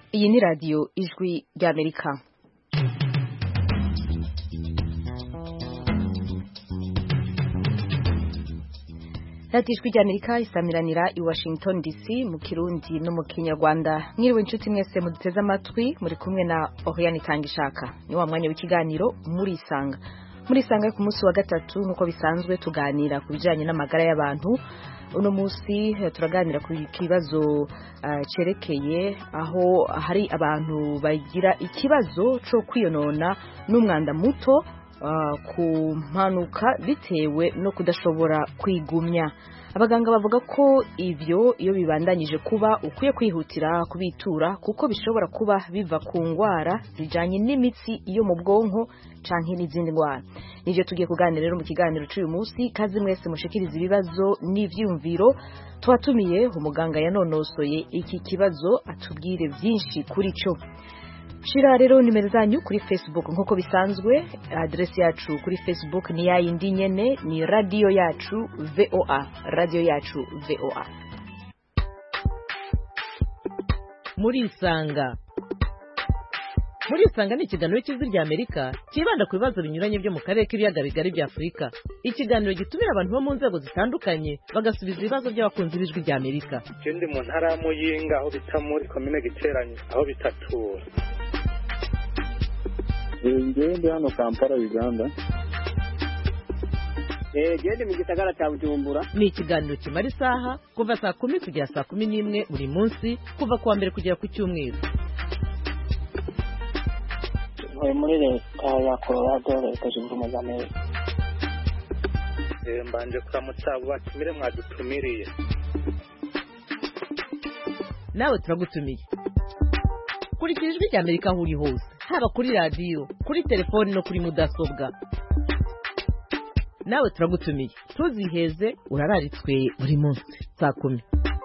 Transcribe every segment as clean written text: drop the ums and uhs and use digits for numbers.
Iyi ni radiyo ijwi ry'Amerika. Radiyo ijwi ry'Amerika isamiranira i Washington DC mu Kirundi no mu Kinyarwanda. Mwiriwe inshuti mwese muduteze amatwi, muri kumwe na Oriane Tangishaka. Ni wa mwanya w'ikiganiro Murisanga. Murisanga ku munsi wa gatatu nkuko bisanzwe tuganira ku bijanye n'amagara y'abantu. Uno musi turaganira ku kibazo cerekeye aho hari abantu bagira ikibazo cyo kwiyonona n'umwanda muto ku mpanuka bitewe no kudashobora kwigumya. Abaganga bavuga ko ivyo iyo bibandanyije kuba ukwiye kwihutira kubitura kuko bishobora kuba biva ku ngwara zijanye n'imitsi iyo mu bwonko canke n'izindi ngwara. Nivyo tugiye kuganira rero mu kiganiro cy'uyu munsi. Kazi mwese mushikiriza ibibazo n'ivyumviro, twatumiye umuganga yanonosoye iki kibazo atubwire vyinshi kuri cyo. Shira rero nimero zanyu kuri Facebook nkuko bisanzwe. Adresi yacu kuri Facebook ni yayindi nyene, ni radio yacu VOA, radio yacu VOA. Murisanga ni ikiganiro cy'ijwi ry'Amerika kibanda ku bibazo binyuranye byo mu karere k'ibiyaga bigari bya Afurika. Ikiganiro gitumira abantu bo mu nzego zitandukanye bagasubiza ibibazo by'abakunzi b'ijwi ry'Amerika. Ndi mu ntara ya Muyinga aho bita muri komine Giteranye aho bitatura. Ndi hano Kampala, Uganda. Gende mu gisagara cya Bujumbura. Ni ikiganiro kimara isaha kuva saa 10 kugera saa 11 buri munsi, kuva kuwa mbere kugera ku cyumweru. Muri leta ya Colorado, leta zunze ubumwe za Amerika. Mbanje kuramutsa batumire mwadutumiriye. Nawe turagutumiye. Kurikira ijwi ry'Amerika aho uri hose, haba kuri radio, kuri telefoni no kuri mudasobwa. Nawe turagutumiye. Tuziheze urararitswe buri munsi saa 10.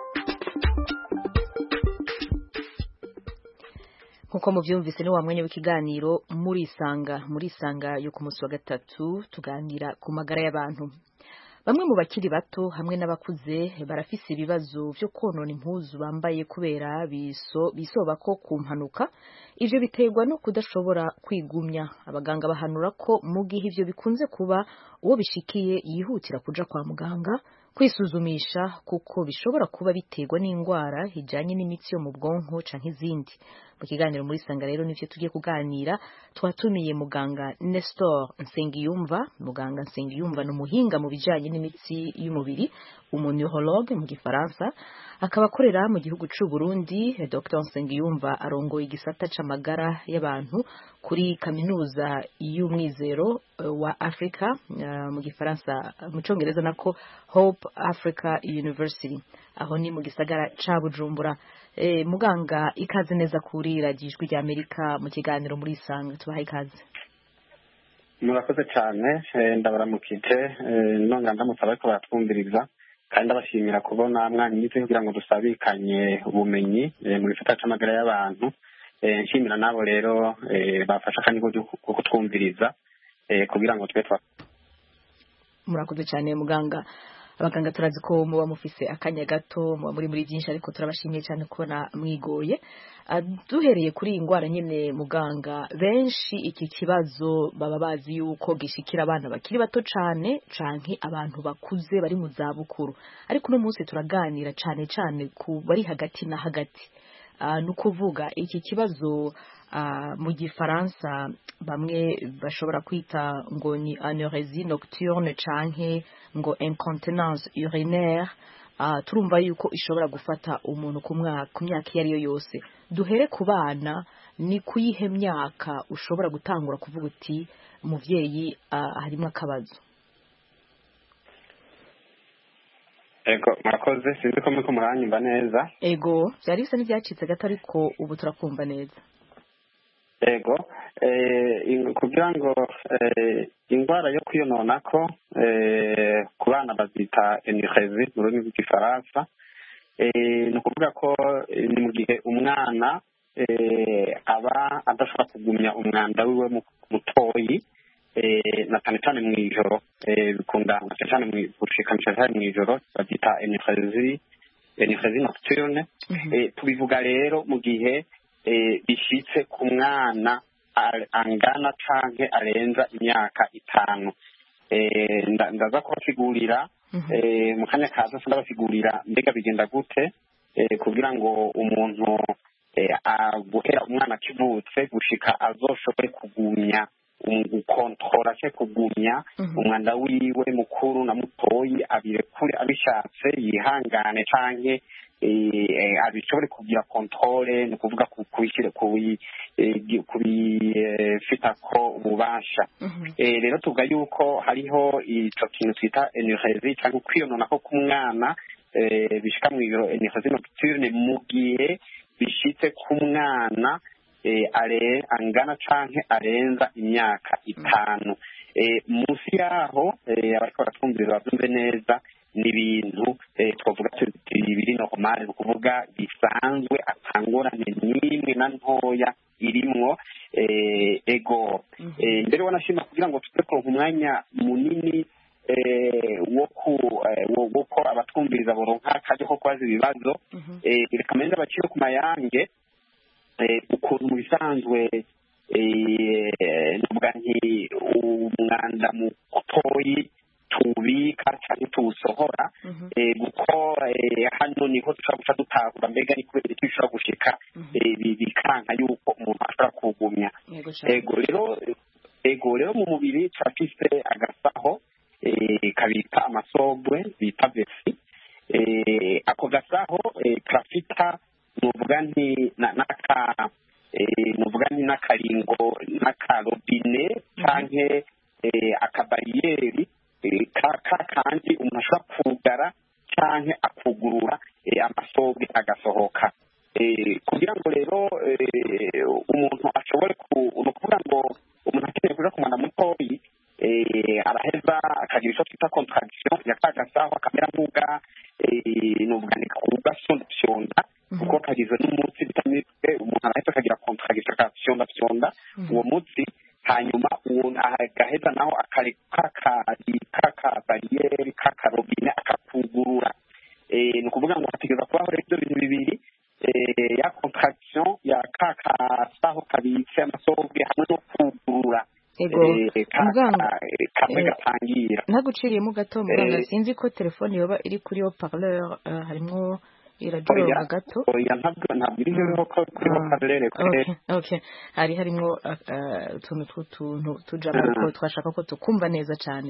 Nkuko muvyumvise ni wa mwanya w'ikiganiro Murisanga yo ku munsi wa gatatu tuganira ku magara y'abantu. Bamwe mu bakiri bato hamwe n'abakuze barafise ibibazo byo konona impuzu bambaye kubera bisoba ko ku mpanuka. Ivyo biterwa no kudashobora kwigumya. Abaganga bahanura ko mu gihe ivyo bikunze kuba uwo bishikiye yihutira kuja kwa muganga kwisuzumisha kuko bishobora kuba biterwa n'ingwara hijanye n'imitsi yo mu bwonko canke izindi. Mu kiganiro Murisanga rero nivyo tugiye kuganira, twatumiye muganga Nestor Nsengiyumva. Muganga Nsengiyumva ni umuhinga mu bijanye n'imitsi y'umubiri, umuneuroologue mu gifaransa, akaba akorera mu gihugu c'u Burundi. Dr Nsengiyumva arongoye igisata c'amagara y'abantu kuri kaminuza y'umwizero wa Africa, mu gifaransa, mu congereza nako Hope Africa University, aho ni mu gisagara ca Bujumbura. Muganga, ikaze neza kuri radio ijwi ry'Amerika mu kiganiro Murisanga. Tubaha ikaze. Murakoze cyane, ndabaramukije, nonga ndamutse bariko batwumviriza kandi abashimira kubona mwanyitse kugira ngo dusabikanye ubumenyi mu gisata c'amagara y'abantu. Nshimira nabo rero bafasha kandi ko kutwumviriza kugira ngo twe Murakoze cyane muganga. Abaganga turazi ko muba mufise akanya gato, muba muri byinshi, ariko turabashimiye cyane kubona mwigoye. Duhereye kuri ingwara nyene muganga, benshi iki kibazo baba bazi yuko gishikira abana bakiri bato cyane canke abantu bakuze bari mu za bukuru, ariko no munsi turaganira cyane ku bari hagati na hagati. Nukuvuga iki kibazo mu gifaransa bamwe bashobora kwita ngo ni anérésie nocturne canke ngo incontinence urinaire. Turumva yuko ishobora gufata umuntu ku myaka iyo ariyo yose. Duhere ku bana, ni kuyihe myaka ushobora gutangura kuvuga uti umuvyeyi harimo akabazo? Ego, murakoze, sinzi ko muriko muranyumva neza. Ego, byari bisa n'ibyacitse gato ariko ubu turakumva neza. Ego, kugira ngo ingwara yo kwiyononako ku bana bazita anérésie mu rurimi rw'igifaransa. Ni ukuvuga ko ni mu gihe umwana aba adashobora kugumya umwanda wiwe mutoyi, na cyane mw'ijoro, bikunda cyane gushikanisha cyane mw'ijoro, bazita anérésie nocturne. Tubivuga rero mu gihe bishitse ku mwana angana canke arenza imyaka 5. Ndaza kubasigurira mu kanya kaza ndabasigurira mbega bigenda gute kugira ngo umuntu guhera umwana akivutse gushika azoshobore kugumya gukontorora cyo kugumya umwanda wiwe mukuru na mutoyi abirekure abishatse yihangane canke abishobore kugira controle ni kuvuga kubishyira kubifitako ububasha. Rero tuvuga yuko hariho ico kintu twita enuresie cyangwa kwiyonona ko k'umwana bishika mu biro enuresie nocturne mu gihe bishitse k'umwana angana canke arenza imyaka 5. Munsi yaho abariko baratwumviriza bavyumve neza n'ibintu twavuga biri normal ni kuvuga bisanzwe atangorane n'imwe na ntoya irimwo ego. Mbere wanashima kugira ngo tuze kuronka umwanya munini wo abatwumviriza boronka akaje ko kwaza ibibazo reka mende abakire ku mayange ukuntu mu bisanzwe nuvuga nti umwanda mutoyi tubika cyane tuwusohora kuko hano niho dushobora guca dutahura mbega ni kubera iki bishobora gushika bikanka yuko umuntu ashobora kugumya. Ego rero mu mubiri turafise agasaho kabita amasobwe bita vesi. Ako gasaho karafita nuvuga nti n'akaringo n'akarobine canke akabariyeri kandi umuntu ashobora kugara canke akugurura amasobwe agasohoka kugira ngo rero umuntu ashobore kuvuga ngo umuntu akeneye kuja ku mwana mutoyi araheza akagira ico twita contraction ya kagasaho akamera nk'uga nuvuga ni kugasondafyonda kuko kagizwe n'umutsi bitamitwe umuntu araheza akagira contraction akafyondafyonda uwo mutsi hanyuma umuntu agaheza naho bariyeri kakarobine akakugurura. Ni ukuvuga ngo hategereza kubaho rero ibyo bintu bibiri ya contraction ya kakasaho kabitse amasobwe hamwe no kugurura kamwe gatangira. Ntaguciriyemo gato muganga sinzi ko telefone yoba iri kuri haut-parleur harimwo irajoroga gato ntabwo iriho ko kuri haut-parleur. Okay harimwo utuntu tujamo ko twashaka ko tukumva neza cyane.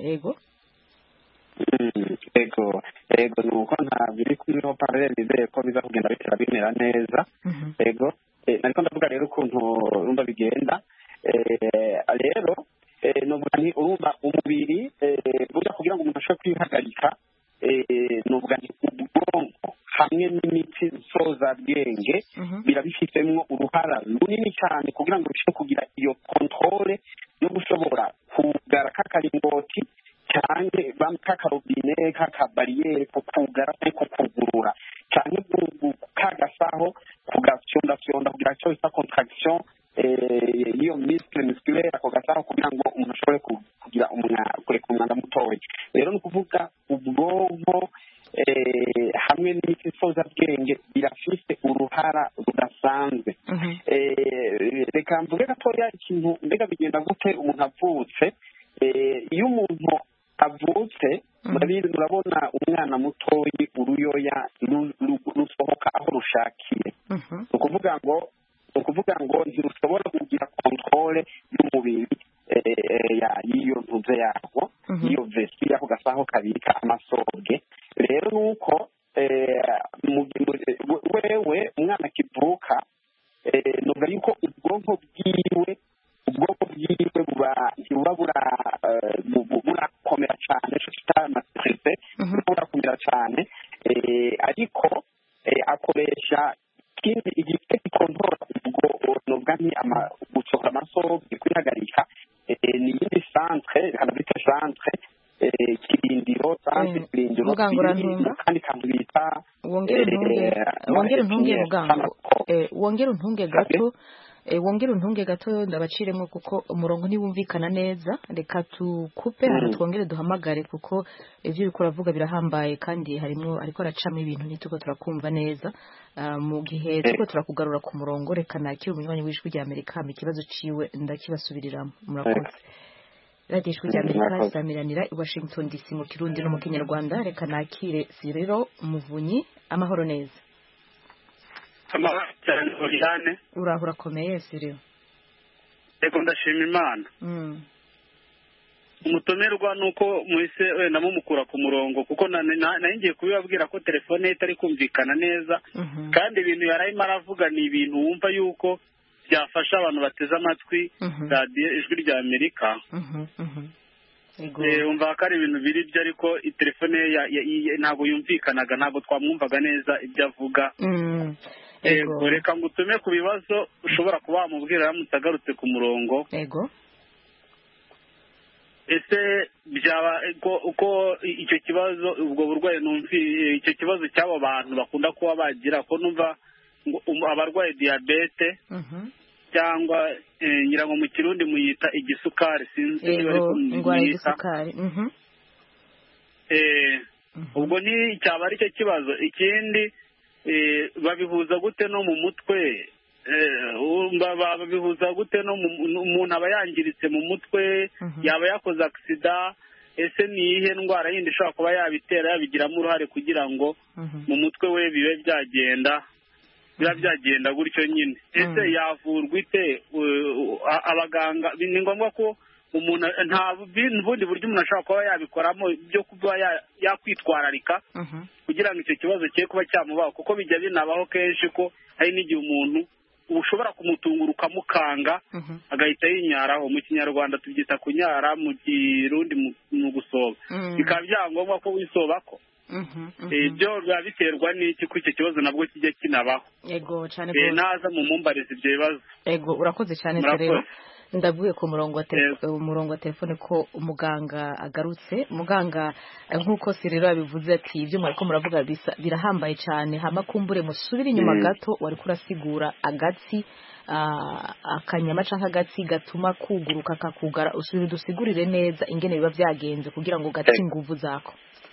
Ego nuko ntabwo iri kuri haut-parleur bizeye ko biza kugenda bitera bimera neza. Nariko ndavuga rero ukuntu urumva bigenda rero nuvuga ni urumva umubiri burya kugira ngo umuntu ashobore kwihagarika nuvuga ni ubwonko hamwe n'imitsi nsozabwenge birabifitemo uruhara runini cyane kugira ngo bishobore kugira iyo controle yo gushobora kugara kakaringoti cyane kakarobine kakabariyeri kukugara ariko kugurura cyane kagasaho kugafyondafyonda kugira icyo bita contraction iyo musculaire ako gasaho kugira ngo umuntu ashobore kugira kureka umwanda mutoya. Rero ni ukuvuga ubwonko hamwe n'imitsi nsozabwenge birafise uruhara rudasanzwe. Reka mvuge gatoya ikintu mbega bigenda gute umuntu avutse. Iyo umuntu avutse murabona umwana mutoyi uruyoya rusohoka aho rushakiye. Ni ukuvuga ngo ntirushobora kugira controle y'umubiri y'iyo ntuze yarwo iyo vesi ako gasaho kabika amasobwe. Rero nuko wewe umwana akivuka nuvuga yuko ubwonko bwiwe burakomera cyane tuta matrice burakomera cyane ariko akoresha ikindi igice gikontorora ubwo nuvuga ni gusohora amasobwe kwihagarika ni yindi centre hanabita centre kirindiro centre kirindiro kandi kantu bita wongere ntunge mugango wongere ntunge gato wongere untunge gato ndabaciremo kuko umurongo ntiwumvikana neza, reka tukupe hano twongere duhamagare kuko ibyo uriko uravuga birahambaye kandi harimo ariko aracamo ibintu ntituko turakumva neza. Mu gihe tuko turakugarura ku murongo, reka nakire umunywanyi w'ijwi rya Amerika mu kibazo ciwe ndakibasubiriramo. Murakoze. Radio Ijwi rya Amerika samiranira i Washington DC mu Kirundi no mu Kinyarwanda. Reka nakire Siriro Muvunyi. Amahoro neza. Amahoro cyane Oriane. Urahura komeye Siriro. Ego ndashima Imana. Umutomerwa nuko muhise wenda mumukura ku murongo kuko ngiye kubibabwira ko telefone itari kumvikana neza kandi ibintu yarayimo aravuga ni ibintu wumva yuko byafasha abantu bateze amatwi radio Ijwi rya Amerika. Umva ko ari ibintu biri byo ariko telefone ntabwo yumvikanaga, ntabwo twamwumvaga neza ibyo avuga. Reka ngutume ku bibazo ushobora kuba wamubwira aramutse agarutse ku murongo. Ese byaba uko icyo kibazo ubwo burwayi icyo kibazo cy'abo bantu bakunda kuba bagira ko numva abarwaye diyabete cyangwa ngira ngo mu Kirundi muyita igisukari, sinzi niba ariko muyita ubwo ni cyaba ari cyo kibazo. Ikindi babihuza gute no mu mutwe, babihuza gute no umuntu aba yangiritse mu mutwe, yaba yakoze agisida, ese ni iyihe ndwara yindi ishobora kuba yabitera yabigiramo uruhare kugira ngo mu mutwe we bibe byagenda gutyo nyine? Ese yavurwa ite? Abaganga ni ngombwa ko umuntu nta bundi buryo umuntu ashobora kuba yabikoramo byo kuba yakwitwararika kugira ngo icyo kibazo cye kuba cyamubaho, kuko bijya binabaho kenshi ko hari n'igihe umuntu ushobora kumutungura ukamukanga agahita yinyaraho. Mu Kinyarwanda tubyita kunyara, mu Kirundi mu gusoba. Bikaba byangombwa ko wisobako. Ibyo biba biterwa n'iki ko icyo kibazo nabwo kijya kinabaho? Cyane naza mu mumbariza ibyo bibazo. Urakoze cyane rero. Ndavuye ku murongo wa telefone ko umuganga agarutse. Muganga nk'uko Siriro yabivuze ati ibyo mwariko muravuga birahambaye cyane, hama kumbure musubire inyuma gato wari kurasigura agatsi akanyama canke agatsi gatuma kuguruka kakugara, usubire dusigurire neza ingene biba byagenze kugira ngo gatsi inguvu zako.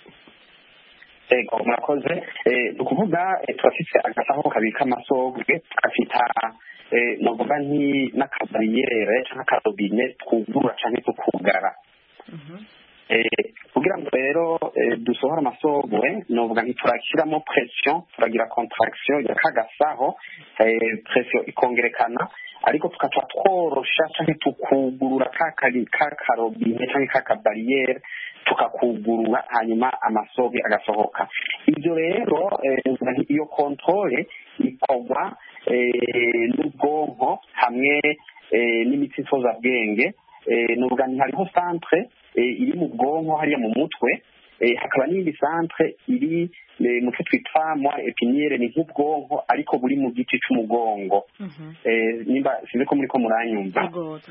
Murakoze. Ukuvuga turafite agasaho kabika amasogwe gafita novuga n'akabariyere cyangwa akarobine twugurura cyangwa tukugara. Kugira ngo rero dusohora amasogwe novuga ntiturakiramo pression, turagira contraction ya kagasaho, pression ikongerekana, ariko tukaca tworosha cyangwa tukugurura kakarobine cyangwa kakabariyere tukakugurura, hanyuma amasogwe agasohoka. Ibyo rero iyo controle ikorwa n'ubwonko hamwe n'imitsi nsozabwenge. Nuvuga hariho centre iri mu bwonko hariya mu mutwe, hakaba n'indi centre iri mu cyo twita moelle épinière, ni nk'ubwonko ariko buri mu giti cy'umugongo. Nimba size ko muri ko muranyumva.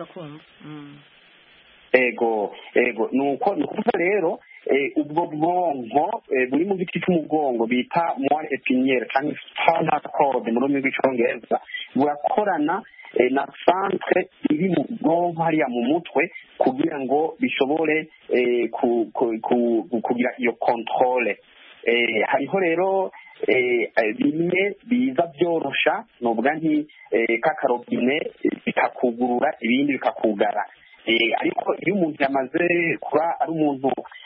Ego nuko rero ubwo bwonko buri mu giti cy'umugongo bita moelle épinière cyangwa spinal cord mu rurimi rw'icyongereza burakorana na centre iri mu bwonko hariya mu mutwe kugira ngo bishobore kugira iyo controle. Hariho rero bimwe biza byorosha novuga kakarobine bikakugurura, ibindi bikakugara. Ariko iyo umuntu yamaze kuba ari umuntu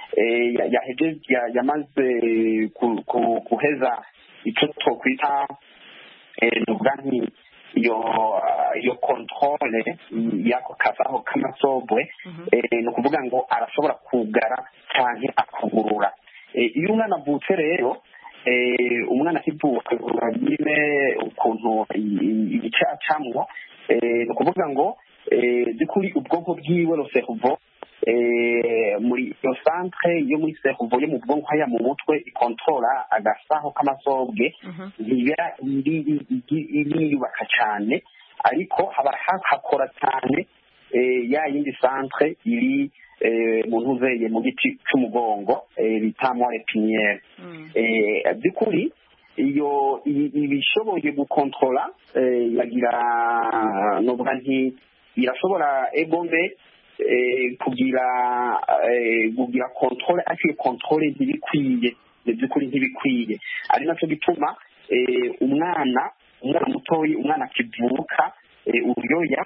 yamaze guheza icyo twokwita novuga iyo controle y'ako kasaho k'amasobwe, ni ukuvuga ngo arashobora kugara cyane akugurura. Iyo umwana avutse rero, umwana akivuka nyine ukuntu igice acamwo, ni ukuvuga ngo by'ukuri ubwonko bwiwe le cerveau muri iyo centre yo muri cerveau yo mu bwonko haya mu mutwe ikontrola agasaho k'amasobwe iriyubaka cyane, ariko hakora cyane ya yindi centre iri mu ntuzeye mu giti cy'umugongo bita moelle épinière. By'ukuri iyo ibishoboye gukontrola yagira novuga nti irashobora egombe kugira controle ariko controle ntibikwiye by'ukuri ntibikwiye ari nacyo gituma umwana mutoyi umwana akivuka uruyoya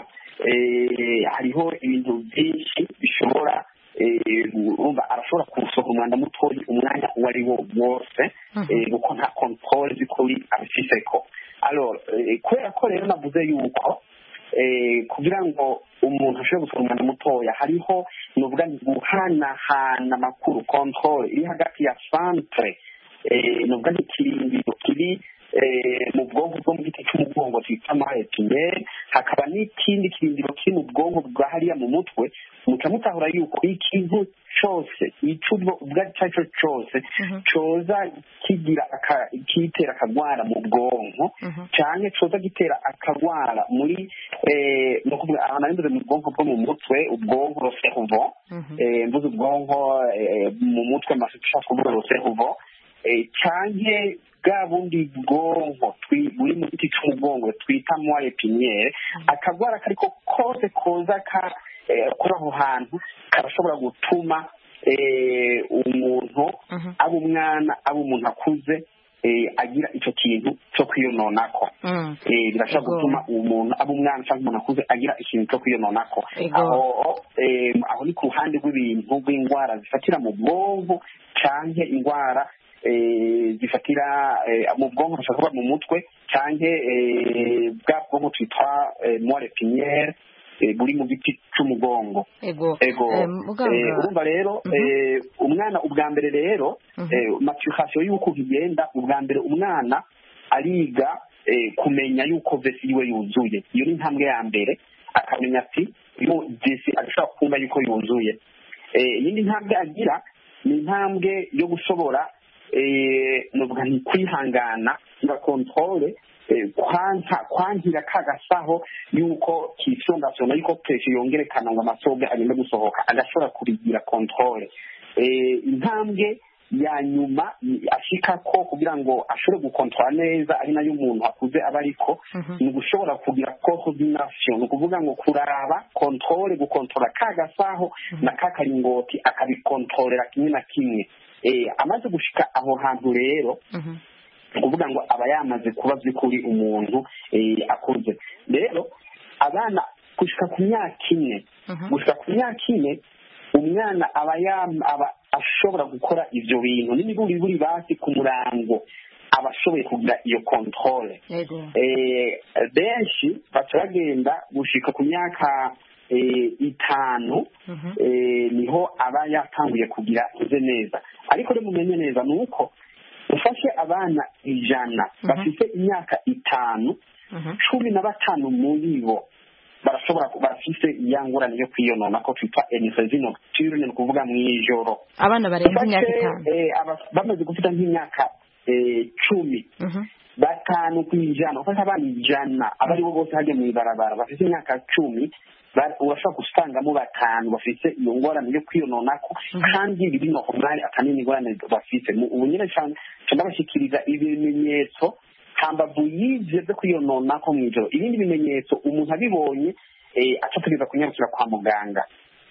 hariho ibintu byinshi bishobora arashobora kusohora umwanda mutoyi umwanya uwo ari wo wose kuko nta controle by'ukuri abifiseko kubera ko rero navuze yuko kugira ngo umuntu ashobore gusohora umwanda mutoya hariho nuvuga guhanahana amakuru controle iri hagati ya centre nuvuga n'ikirindiro kiri mu bwonko bwo mu giti cy'umugongo twita maretinere hakaba n'ikindi kirindiro kiri mu bwonko bwa hariya mu mutwe muca mutahura yuko ikintu cyose icubwo ubwo ari cyo cyose coza kigira kitera akagwara mu bwonko cyane coza gitera akagwara muri no kuvuga ahantu mu bwonko bwo mu mutwe ubwonko cerveau mvuze ubwonko mu mutwe mashaka kuvuga cerveau cyane bwa bundi bwonko buri mu giti cy'umugongo twita moelle épinière akagwara kariko kose koza kuri aho hantu karashobora gutuma umuntu aba umwana aba umuntu akuze agira icyo kintu cyo kwiyononako birashobora gutuma umuntu aba umwana cyangwa umuntu akuze agira ikintu cyo kwiyononako aho ni ku ruhande rw'ibintu rw'indwara zifatira mu bwonko cyangwa indwara zifatira mu bwonko bashobora kuba mu mutwe cyangwa bwa bwonko twitwa moelle épinière buri mu giti cy'umugongo urumva rero umwana ubwa mbere rero maturation y'uko igenda ubwa mbere umwana ariga kumenya yuko vesi yiwe yuzuye iyo ni intambwe ya mbere akamenya ati vesi arashobora kumva yuko yuzuye iyindi ntambwe agira ni intambwe yo gushobora nuvuga nti kwihangana nga controle kwankira kagasaho yuko kisongasona yuko pressure yongerekana ngo amasobe agenda gusohoka agashobora kurigira controle intambwe ya nyuma ashika ko kugira ngo ashobore gukontrola neza ari nayo umuntu akuze aba ariko ni ugushobora kugira coordination ni ukuvuga ngo kuraba controle gukontrola kagasaho na kakaringoti akabikontrolera kimwe na kimwe amaze gushika aho hantu rero ukuvuga ngo aba yamaze kuba by'ukuri umuntu akuze rero abana gushika ku myaka ine umwana aba ashobora gukora ivyo bintu n'imiburi basi ku murango aba ashoboye kugira iyo controle benshi baca bagenda gushika ku myaka 5 niho aba yatanguye kugira ize neza ariko rero mumenye neza nuko ufashe abana 100 bafite imyaka 5 15 muri bo barashobora bafite iyangurane yo kwiyonona ko twita anesthésie nocturne ni kuvuga mu ijoro abana barenze imyaka 5 bamaze gufita nk'imyaka 10 batanu kwijana ufashe abana 100 abari bo bose hajya mu ibarabara bafite imyaka 10 urashobora gusangamo 5 bafite iyo ngorane yo kwiyononako kandi biri no kumwari akanini ngorane bafite ubu nyine cyane ndabashikiriza ibimenyetso hambavu y'ivyo byo kwiyononako mw'ijoro ibindi bimenyetso umuntu abibonye acategeza kunyarukira kwa muganga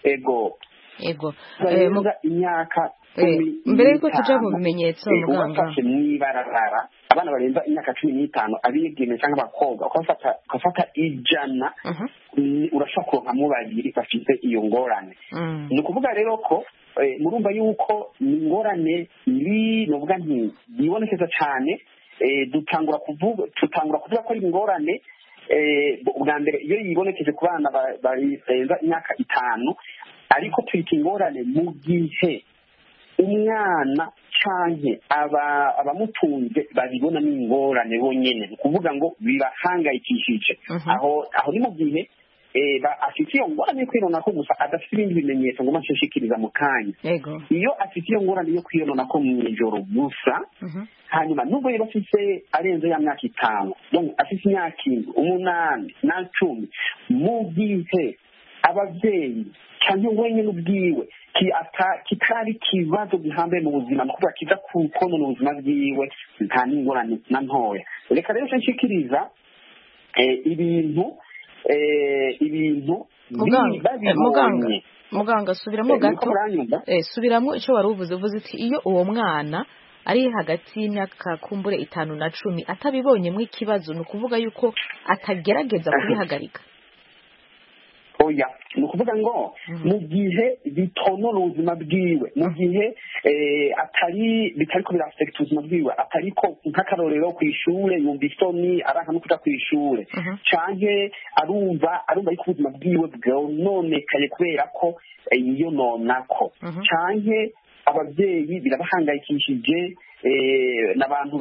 imyaka mbere yuko tuja mu bimenyetso muganga ufashe mw'ibarabara abana barenza imyaka 15 abigeme cyangwa abakobwa ukafata 100 urashobora kuronkamwo 2 bafite iyo ngorane ni ukuvuga rero ko murumva yuko ni ingorane novuga nti yibonekeza cyane dutangura kuvuga ko ari ingorane ubwa mbere iyo yibonekeje ku bana barenza imyaka 5 ariko twita ingorane mu gihe umwana canke abamutunze babibona n'ingorane bonyene ni ukuvuga ngo birahangayikishije aho ni mu gihe afite iyo ngorane yo kwiyononako gusa adafite ibindi bimenyetso ngo mashishikiriza mu kanya iyo afite iyo ngorane yo kwiyononako mw'ijoro gusa hanyuma nubwo rero afite arenze ya myaka 5 donc afite imyaka 8 na 10 mu gihe abavyeyi cyangwa wenyine ubwiwe kitari ikibazo gihambaye mu buzima ni ukuvuga kiza konona ubuzima bwiwe nta n'ingorane na ntoya. reka rero nshikiriza ibintu muganga subiramo gato subiramo icyo wari uvuze uti iyo uwo mwana ari hagati y'imyaka kumbure 5 na 10 atabibonyemo ikibazo ni ukuvuga yuko atagerageza kubihagarika. oya ni ukuvuga ngo mu gihe bitonona ubuzima bwiwe, mu gihe bitari ko birafekita ubuzima bwiwe, atari ko nk'akarorero ku ishure yumva isoni aranka no kuja ku ishure canke arumva ariko ubuzima bwiwe bwononekaye kubera ko yiyononako canke ababyeyi birabahangayikishije n'abantu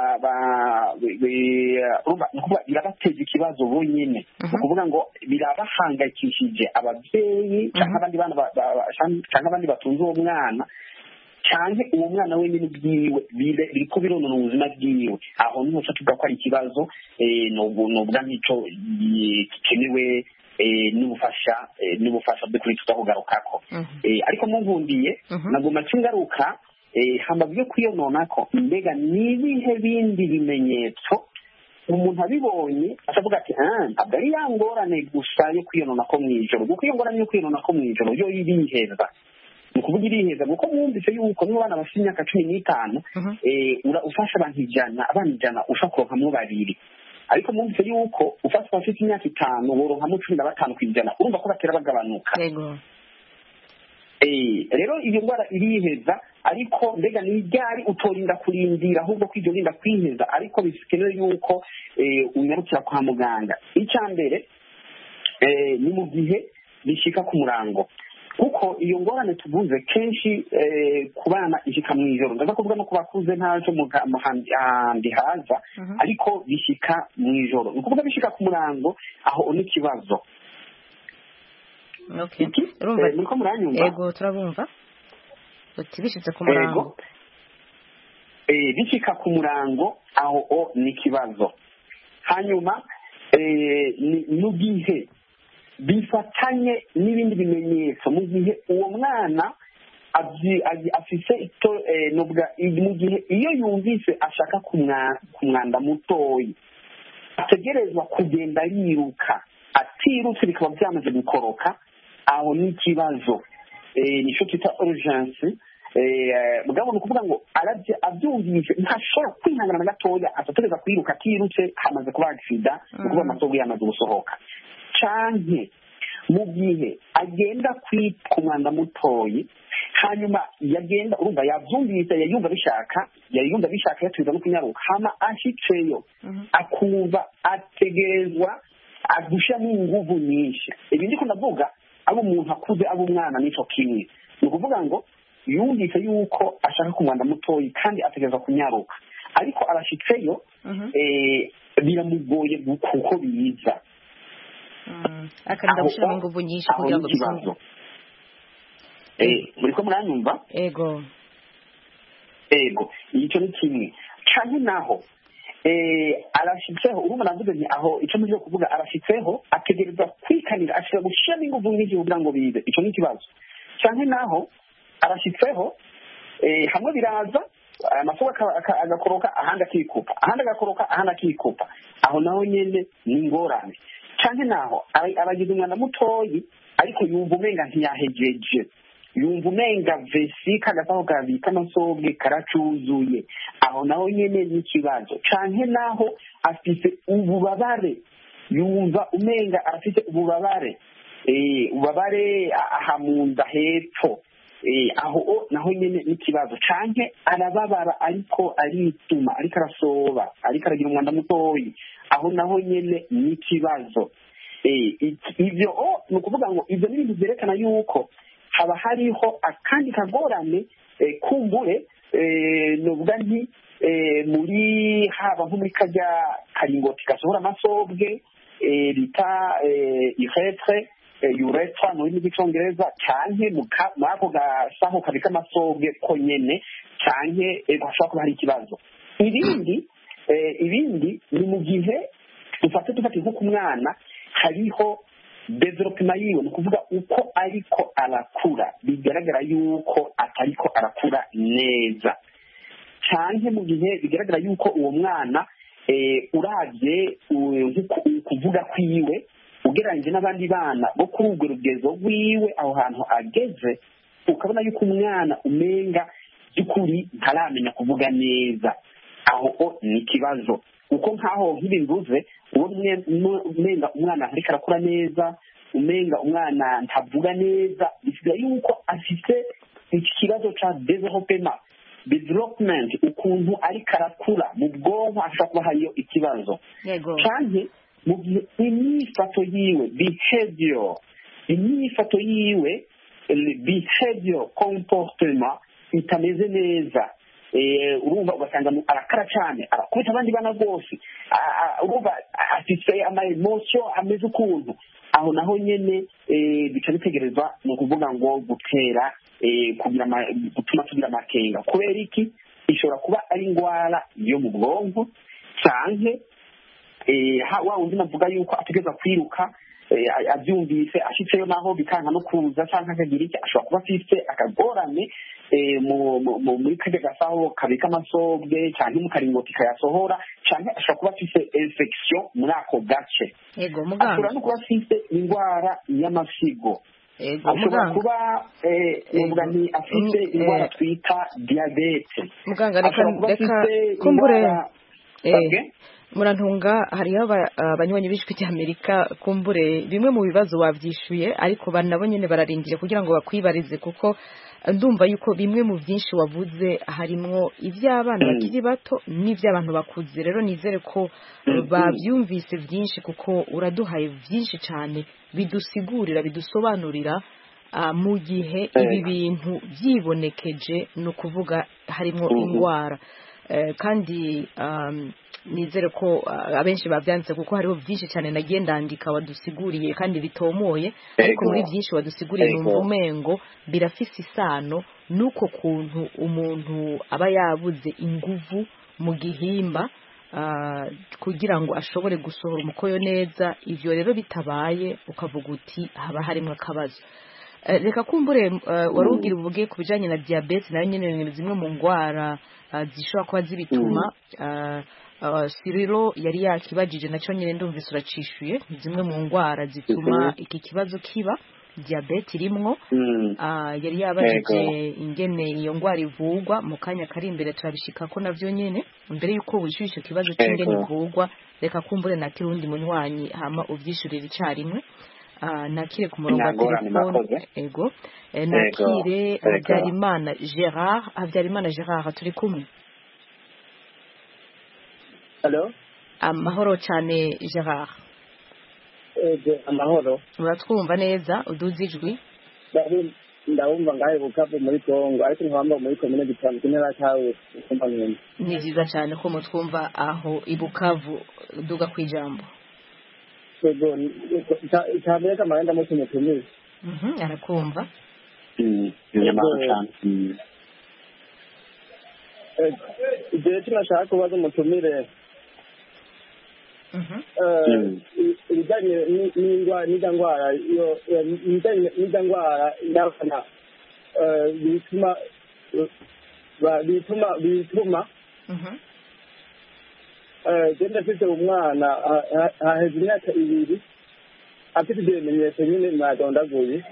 birabateza ikibazo bonyine. ni ukuvuga ngo birabahangayikishije ababyeyi cyangwa abandi batunze uwo mwana cyane uwo mwana wenyine ubwiwe biriko bironona ubuzima bwiwe. aho niho tuvuga ko ari ikibazo nubwa nk'ico gikenewe n'ubufasha bw'ukuri tutakugarukako. ariko mungundiye nagomba cyingaruka hambavu yo kwiyononako mbega n'ibihe bindi bimenyetso umuntu abibonye asavuga ati ntabwo ari ya ngorane gusa yo kwiyononako mw'ijoro, kuko iyo ngorane yo kwiyononako mw'ijoro yo iriheza. ni ukuvuga iriheza kuko mwumvise yuko n'abana bafite imyaka 15 ufasha abantu ijana ushobora kuronkamwo 2, ariko mwumvise yuko ufasha abafite imyaka 5 woronkamwo 15 kw'ijana, urumva ko batera bagabanuka. rero iyo ngwara iriheza, ariko mbega ni ryari utorinda kurindira ahubwo kw'ibyo rinda kwiheza, ariko bikenewe yuko unyarukira kwa muganga. icya mbere ni mu gihe bishika ku murango, kuko iyo ngorane tuvuze kenshi ku bana ishika mu ijoro, ndaza kuvuga no ku bakuze ntaco handi haza, ariko bishika mu ijoro. ni ukuvuga bishika ku murango, aho ni ikibazo. niko muranyumva? Yego turabumva. uti bishitse ku murango, bishika ku murango aho ni ikibazo. hanyuma mu gihe bifatanye n'ibindi bimenyetso, mu gihe uwo mwana afise mu gihe iyo yumvise ashaka kumwanda mutoyi ategerezwa kugenda yiruka, atirutse bikaba byamaze gukoroka, aho ni ikibazo. nicyo twita urgence. mugabo ni ukuvuga ngo abyumvise ntashobora kwihangana na gatoya, atategereza kwiruka atirutse hamaze kuba agisida, ni ukuvuga amasogo yamaze gusohoka. canke mu gihe agenda ku mwanda mutoyi, hanyuma yagenda urumva yabyumvise yayumva bishaka yatubiza no kunyaruka, hama ashitseyo akumva ategerezwa agushyiramo inguvu nyinshi. ibi ndiko ndavuga abo umuntu akuze, abo umwana nico kimwe. ni ukuvuga ngo yumvise yuko ashaka ku mwanda mutoyi kandi ategerezwa kunyaruka, ariko arashitseyo biramugoye kuko biza, akarinda gushyiramo inguvu nyinshi kugira ngo bisohoke. muriko muranyumva? ego icyo ni kimwe. canke naho arashitseho, urumva navuze nti aho icyo muje kuvuga arashitseho ategerezwa kwikanira, ashobora gushyiramo inguvu nyinshi kugira ngo bize, icyo ni ikibazo. canke naho arashitseho hamwe biraza amasogo agakoroka, ahandi akikupa, ahandi agakoroka, ahandi akikupa, aho naho nyene ni ingorane. canke naho abagize umwana mutoyi ariko yumva umenga ntiyahejeje, yumva umenga vesi kagasaho kabika amasobwe karacuzuye, aho naho nyene ni ikibazo. canke naho afite ububabare, yumva umenga afite ububabare aha mu nda hepfo, aho naho nyene ni ikibazo. canke arababara ariko arituma, ariko arasoba, ariko aragira umwanda mutoyi, aho naho nyene ni ikibazo. ibyo ni ukuvuga ngo ibyo ni ibintu byerekana yuko haba hariho akandi kagorane kumbure, nuvuga nti muri haba nko muri kajya karingoti gasohora amasobwe bita uretra mu rurimi rw'icyongereza, canke muri ako gasaho kabika amasobwe konyene, canke hashobora kuba hari ikibazo. ibindi ni mu gihe dufate nko ku mwana hariho development yiwe ni ukuvuga uko ariko arakura bigaragara yuko atariko arakura neza, cyane mu gihe bigaragara yuko uwo mwana urabye kuvuga kwiwe ugereranyije n'abandi bana bo kuri urwo rugezo rwiwe aho hantu ageze, ukabona yuko umwana umenga by'ukuri ntaramenya kuvuga neza, aho ni ikibazo. kuko nk'aho nk'ibimbuze umenga umwana ariko arakura neza, umenga umwana ntavuga neza, bisigaye yuko afite ikibazo cya development, ukuntu ariko arakura mu bwonko ashobora kuba hariyo ikibazo cyane mu gihe imyifato yiwe behavior comportement itameze neza, urumva ugasanga arakara cyane, arakubita abandi bana bose, urumva afite ama emotion ameze ukuntu, aho naho nyene bica bitegerezwa ni ukuvuga ngo gutera gutuma tugira amakenga. Kubera iki? ishobora kuba ari indwara yo mu bwonko canke wa wundi navuga yuko ategeza kwiruka abyumvise ashitseyo naho bikanka no kuza canke akagira iki, ashobora kuba afite akagorane muri kajya gasaho kabika amasobwe canke mu karingoti kayasohora, canke ashobora kuba afite infection muri ako gace. Ashobora no kuba afite indwara y'amasigo, ashobora kuba afite indwara twita diyabete. Muganga reka kumbure murantunga, hariho abanywanyi b'ijwi ry'Amerika kumbure bimwe mu bibazo wavyishuye, ariko nabo nyene bararindire kugira ngo bakwibarize, kuko ndumva yuko bimwe mu byinshi wavuze harimwo iby'abana bakiri bato n'iby'abantu bakuze. Rero nizere ko babyumvise byinshi, kuko uraduhaye byinshi cyane bidusigurira, bidusobanurira mu gihe ibi bintu byibonekeje, ni ukuvuga harimwo indwara. Kandi nizere ko abenshi babyanditse, kuko hariho byinshi cyane nagiye ndandika wadusiguriye kandi bitomoye, ariko muri byinshi wadusiguriye numva umengo birafise isano nuko kuntu umuntu aba yabuze inguvu mu gihimba kugira ngo ashobore gusohora umukoyo neza. Ivyo rero bitabaye ukavuga uti haba harimo akabazo. Reka kumbure warugira uvuge ku bijanye na diabete, nayo nyene zimwe mu ngwara zishobora kuba zibituma. Siriro yari yakibajije nacyo nyine ndumvise uracishuye, zimwe mu ngwara zituma iki kibazo kiba, diabete irimwo. Yari yabajije ingene iyo ngwara ivugwa, mu kanya kari imbere turabishika ko navyo nyene. Mbere yuko wishyura icyo kibazo cy'ingene ivugwa, reka kumbure nakire undi munywanyi hama uvyishurire icarimwe. Nakire ku murongo wa telefone. Ego nakire Habyarimana Gerard, turi kumwe. Hello? Amahoro cyane Gerard. Amahoro. Uratwumva neza? Uduze ijwi? Ndabumva ngahe Bukavu muri Kongo, ariko nkamba muri komine Gitanga kinera cyawe kumva neza. Ni byiza cyane ko mutwumva aho i Bukavu, duga kwijambo. Ego cyane kama ndamo tumutumire. Arakumva. Igihe tunashaka kubaza umutumire ibijyanye n'indwara y'abana bituma genda afite umwana haheze imyaka 2 afite ibimenyetso nyine mwadondaguye.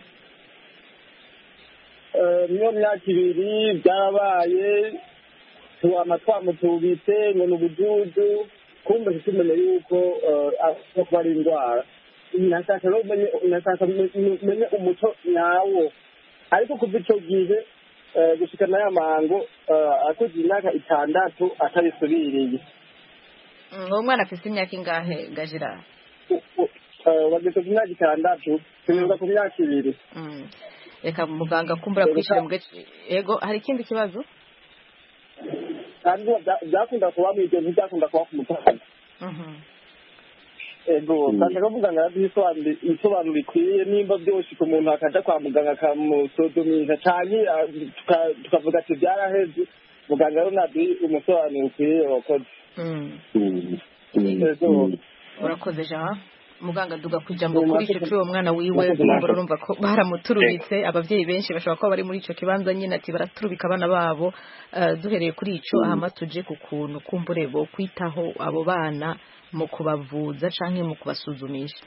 Niyo myaka 2 byarabaye twamutubitse ngo ni ubujuju, kumbe tumenye yuko kuba ari indwara. Nashaka menye umuco nyawo, ariko kuva icyo gihe gushika n'aya mango akuze imyaka 6 atabisubiriye. Uwo mwana afite imyaka ingahe Gajira? Wageze ku myaka 6 kugeza ku myaka 2. Reka muganga kumbura kwishira mu gace. Ego hari ikindi kibazo? Kandi byakunda kuba mu gihe byakunda kuba ku mutaka. Ego ndashaka muganga yabisobanura bikwiye, nimba byose ku muntu akaja kwa muganga akamusodomisha cyane tukavuga ati byaraheze, muganga rero nabi umusobanuro ukwiye wakoze. Urakoze Jean. muganga duga kujambo kuri ico cy'uwo mwana wiwe urumva ko baramuturubitse abavyeyi benshi bashobora kuba bari muri ico kibanza nyine ati baraturubika abana babo duhereye kuri ico ahama tuje ku kuntu kumbure bo kwitaho abo bana mu kubavuza canke mu kubasuzumisha.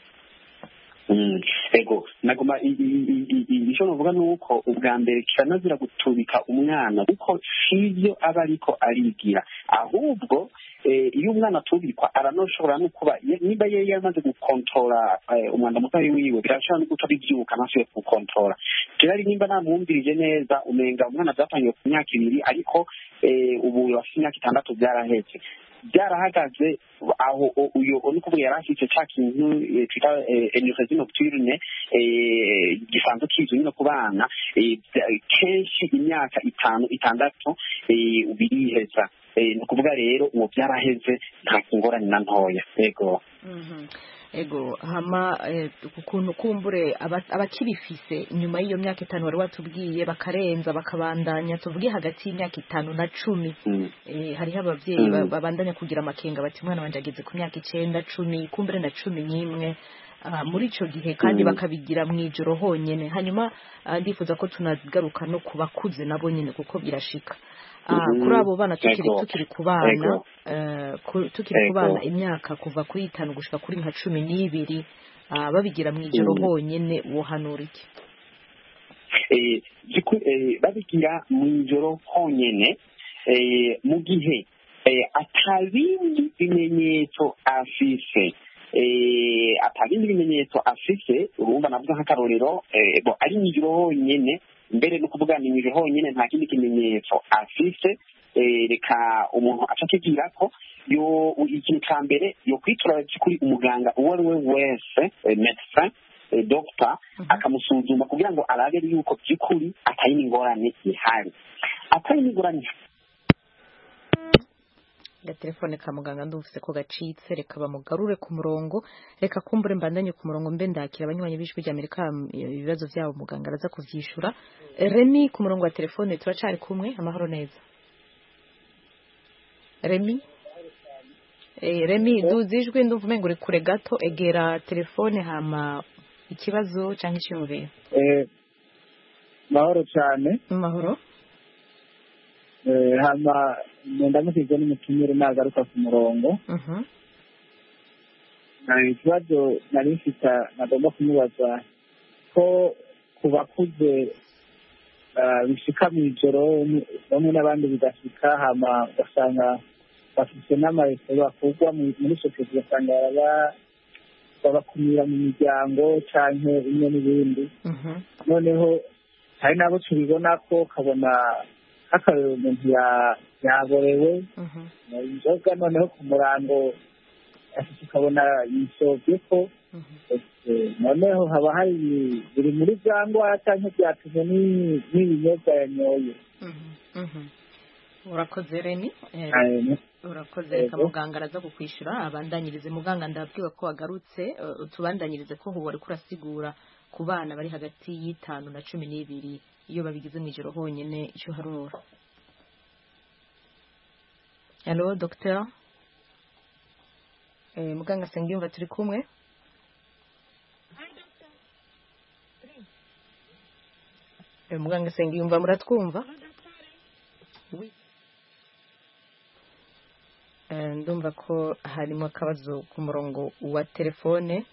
Ego nagoma icyo navuga nuko ubwa mbere kiranazira gutubika umwana kuko sivyo aba ariko arigira, ahubwo iyo umwana atubikwa aranoshobora no kuba niba yari yamaze gukontora umwanda mutoyi wiwe birashobora no guca bivyuka ntasubiye gukontora. Kirari nimba namwumvirije neza umenga umwana byatangiye ku myaka 2 ariko ubu afite imyaka 6 byarahetse byarahagaze aho uyo ni kuvuga yarashitse cya kintu twita enurésie nocturne gisanzwe kizwi no kubana kenshi imyaka 5 6 biriheza ni kuvuga rero uwo byaraheze nta kingorane na ntoya. Ego ego hama ukuntu kumbure abakirifise nyuma y'iyo myaka 5 wari watubwiye bakarenza bakabandanya tuvuge hagati y'imyaka 5 na 10 hariho abavyeyi babandanya kugira amakenga bati mwana wanje ageze ku myaka 9 10 kumbure na 11 muri ico gihe kandi bakabigira mwijoro honyene. Hanyuma ndifuza ko tunagaruka no kubakuze nabo nyine kuko birashika kuri abo bana tukiri kubana imyaka kuva kuri 5 gushika kuri nka 12 babigira mwijoro honyene wohanura iki? Babigira mwijoro honyene mu gihe atabindi bimenyetso afise urumva navuga nk'akarorero ari mwijoro honyene mbere no kuvuga ni mwijoro honyene nta kindi kimenyetso afise reka umuntu acakigira ko yo ikintu ca mbere yo kwitura kuri umuganga uwo ari we wese medecin doctor akamusuzuma kugira ngo arabe yuko by'ukuri atari ingorane ihari. Atari ingorane telefone ka muganga ndumvise ko gacitse, reka bamugarure ku murongo, reka kumbure mbandanye ku murongo mbe ndakira abanywanyi b'ijwi ry'Amerika ibibazo byabo muganga araza kuvyishura. Remy ku murongo wa telefone turacari kumwe, amahoro neza. Remy duzijwe ndumva umengo uri kure gato, egera telefone hama ikibazo canke icyumviro. Mahoro cyane. Mahoro. Hama ndamukije n'umutumire nagaruka ku murongo. Ikibazo nari mfite nagomba kumubaza ko kubakuze bishika mw'ijoro bamwe n'abandi bidashika hama ugasanga bafite n'amareso bakugwa muri sosiyete ugasanga babakumira mu miryango canke imwe n'ibindi. Noneho hari nabo tubibona ko kabona akarero umuntu yaborewe inzoga noneho ku murango ukabona yisobye ko noneho haba hari biri muri bya ndwara cyangwa byatumwe n'ibinyobwa yanyoye. Urakoze Remy. Urakoze, reka muganga araza kukwishura abandanyirize. Muganga ndabwiwe ko wagarutse, tubandanyirize ko huwa ariko urasigura ku bana bari hagati y'5 na 12 iyo babigize mwijoro honyene icyo harura. Hello docteur. Muganga Sengiyumva turi kumwe. Muganga Sengiyumva muratwumva? Oui. Ndumva ko harimo akabazo ku murongo wa telefone.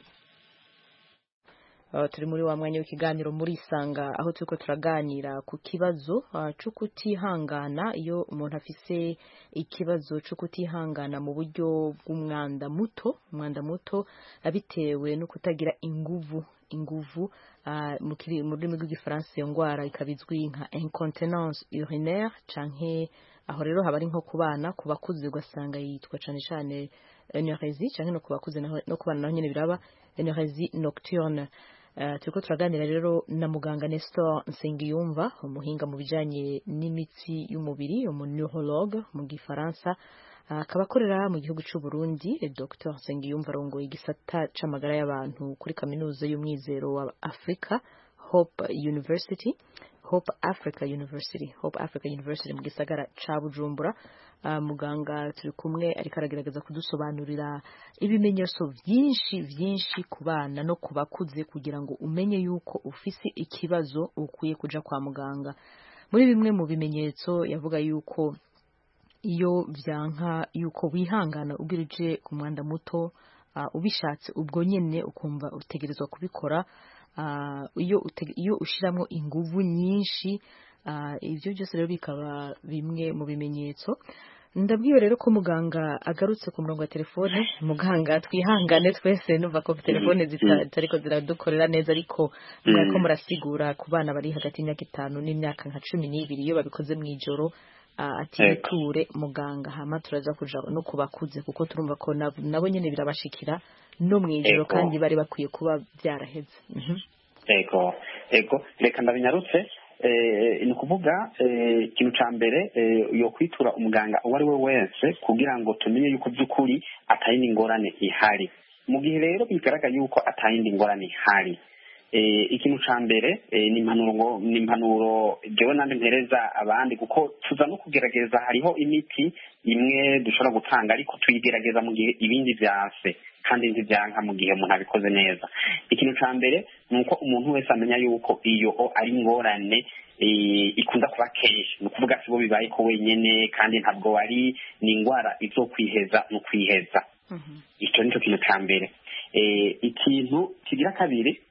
Turi muri wa mwanya w'ikiganiro muri Isanga aho turiko turaganira ku kibazo cyo kutihangana iyo umuntu afise ikibazo cyo kutihangana mu buryo bw'umwanda muto abitewe no kutagira inguvu mu rurimi rw'igifaransa iyo ndwara ikabizwi nka incontinence urinaire canke aho rero haba ari nko kubana ku bakuze ugasanga yitwa cane enurésie canke no ku bakuze no kubana naho nyene biraba enurésie nocturne. Turiko turaganira rero na muganga Nestor Nsengiyumva umuhinga mu bijanye n'imitsi y'umubiri neurologue mu gifaransa akaba akorera mu gihugu cy'u Burundi. Dr Nsengiyumva arongoye igisata c'amagara y'abantu kuri kaminuza y'umwizero wa Afrika Hope Hope Africa University mu gisagara ca Bujumbura. Muganga turi kumwe ariko aragerageza kudusobanurira ibimenyetso byinshi ku bana no ku bakuze kugira ngo umenye yuko ufise ikibazo ukwiye kuja kwa muganga. Muri bimwe mu bimenyetso yavuga yuko iyo vyanka yuko wihangana ubwirije ku mwanda muto, ubishatse ubwo nyene ukumva utegerezwa kubikora, iyo ushiramwo inguvu nyinshi. Ibyo byose rero bikaba bimwe mu bimenyetso. Ndabwiye rero ko muganga agarutse ku murongo wa telefone. Muganga twihangane twese numva ko telefone zitariko ziradukorera neza, ariko mwariko murasigura ku bana bari hagati y'imyaka 5 n'imyaka nka 12 iyo babikoze mu ijoro atiture muganga, hama turaza kuja no kubakuze kuko turumva ko nabo nyene birabashikira no mu ijoro kandi bari bakwiye kuba byaraheze. Ego reka ndabinyarutse. Ni ukuvuga ikintu cya mbere yo kwitura umuganga uwo ari we wese kugira ngo tumenye yuko by'ukuri atayindi ngorane ihari. Mu gihe rero bigaragara yuko atayindi ngorane ihari, ikintu cya mbere ni impanuro jewe nandi mpereza abandi, kuko tuza no kugerageza. Hariho imiti imwe dushobora gutanga ariko tuyigerageza mu gihe ibindi byase kandi ntibyanka mu gihe umuntu abikoze neza. Ikintu cya mbere ni uko umuntu wese amenya yuko iyo ari ingorane ikunda kuba kenshi. Ni ukuvuga sibo bibaye ko wenyine kandi ntabwo ni indwara izo kwiheza no kwiheza. Icyo nicyo kintu cya mbere. Ikintu kigira kabiri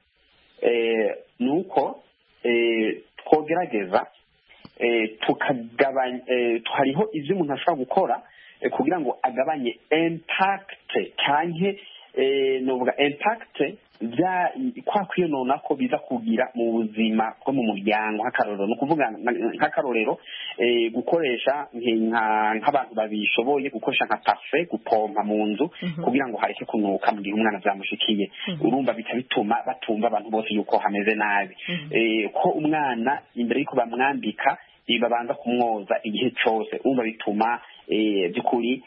ni uko twogerageza tukagabanya, hariho ibyo umuntu ashobora gukora kugira ngo agabanye impact cyane novuga impact kwa kwiyonona ko biza kugira mu buzima bwo mu muryango. Nk'akarorero ni ukuvuga nk'akarorero gukoresha nk'abantu babishoboye gukoresha nka pafe gupompa mu nzu kugira ngo hareke kunuka mu gihe umwana byamushikiye. Urumva bituma batumva abantu bose yuko hameze nabi. Ko umwana imbere y'uko bamwambika babanza kumwoza igihe cyose, urumva bituma by'ukuri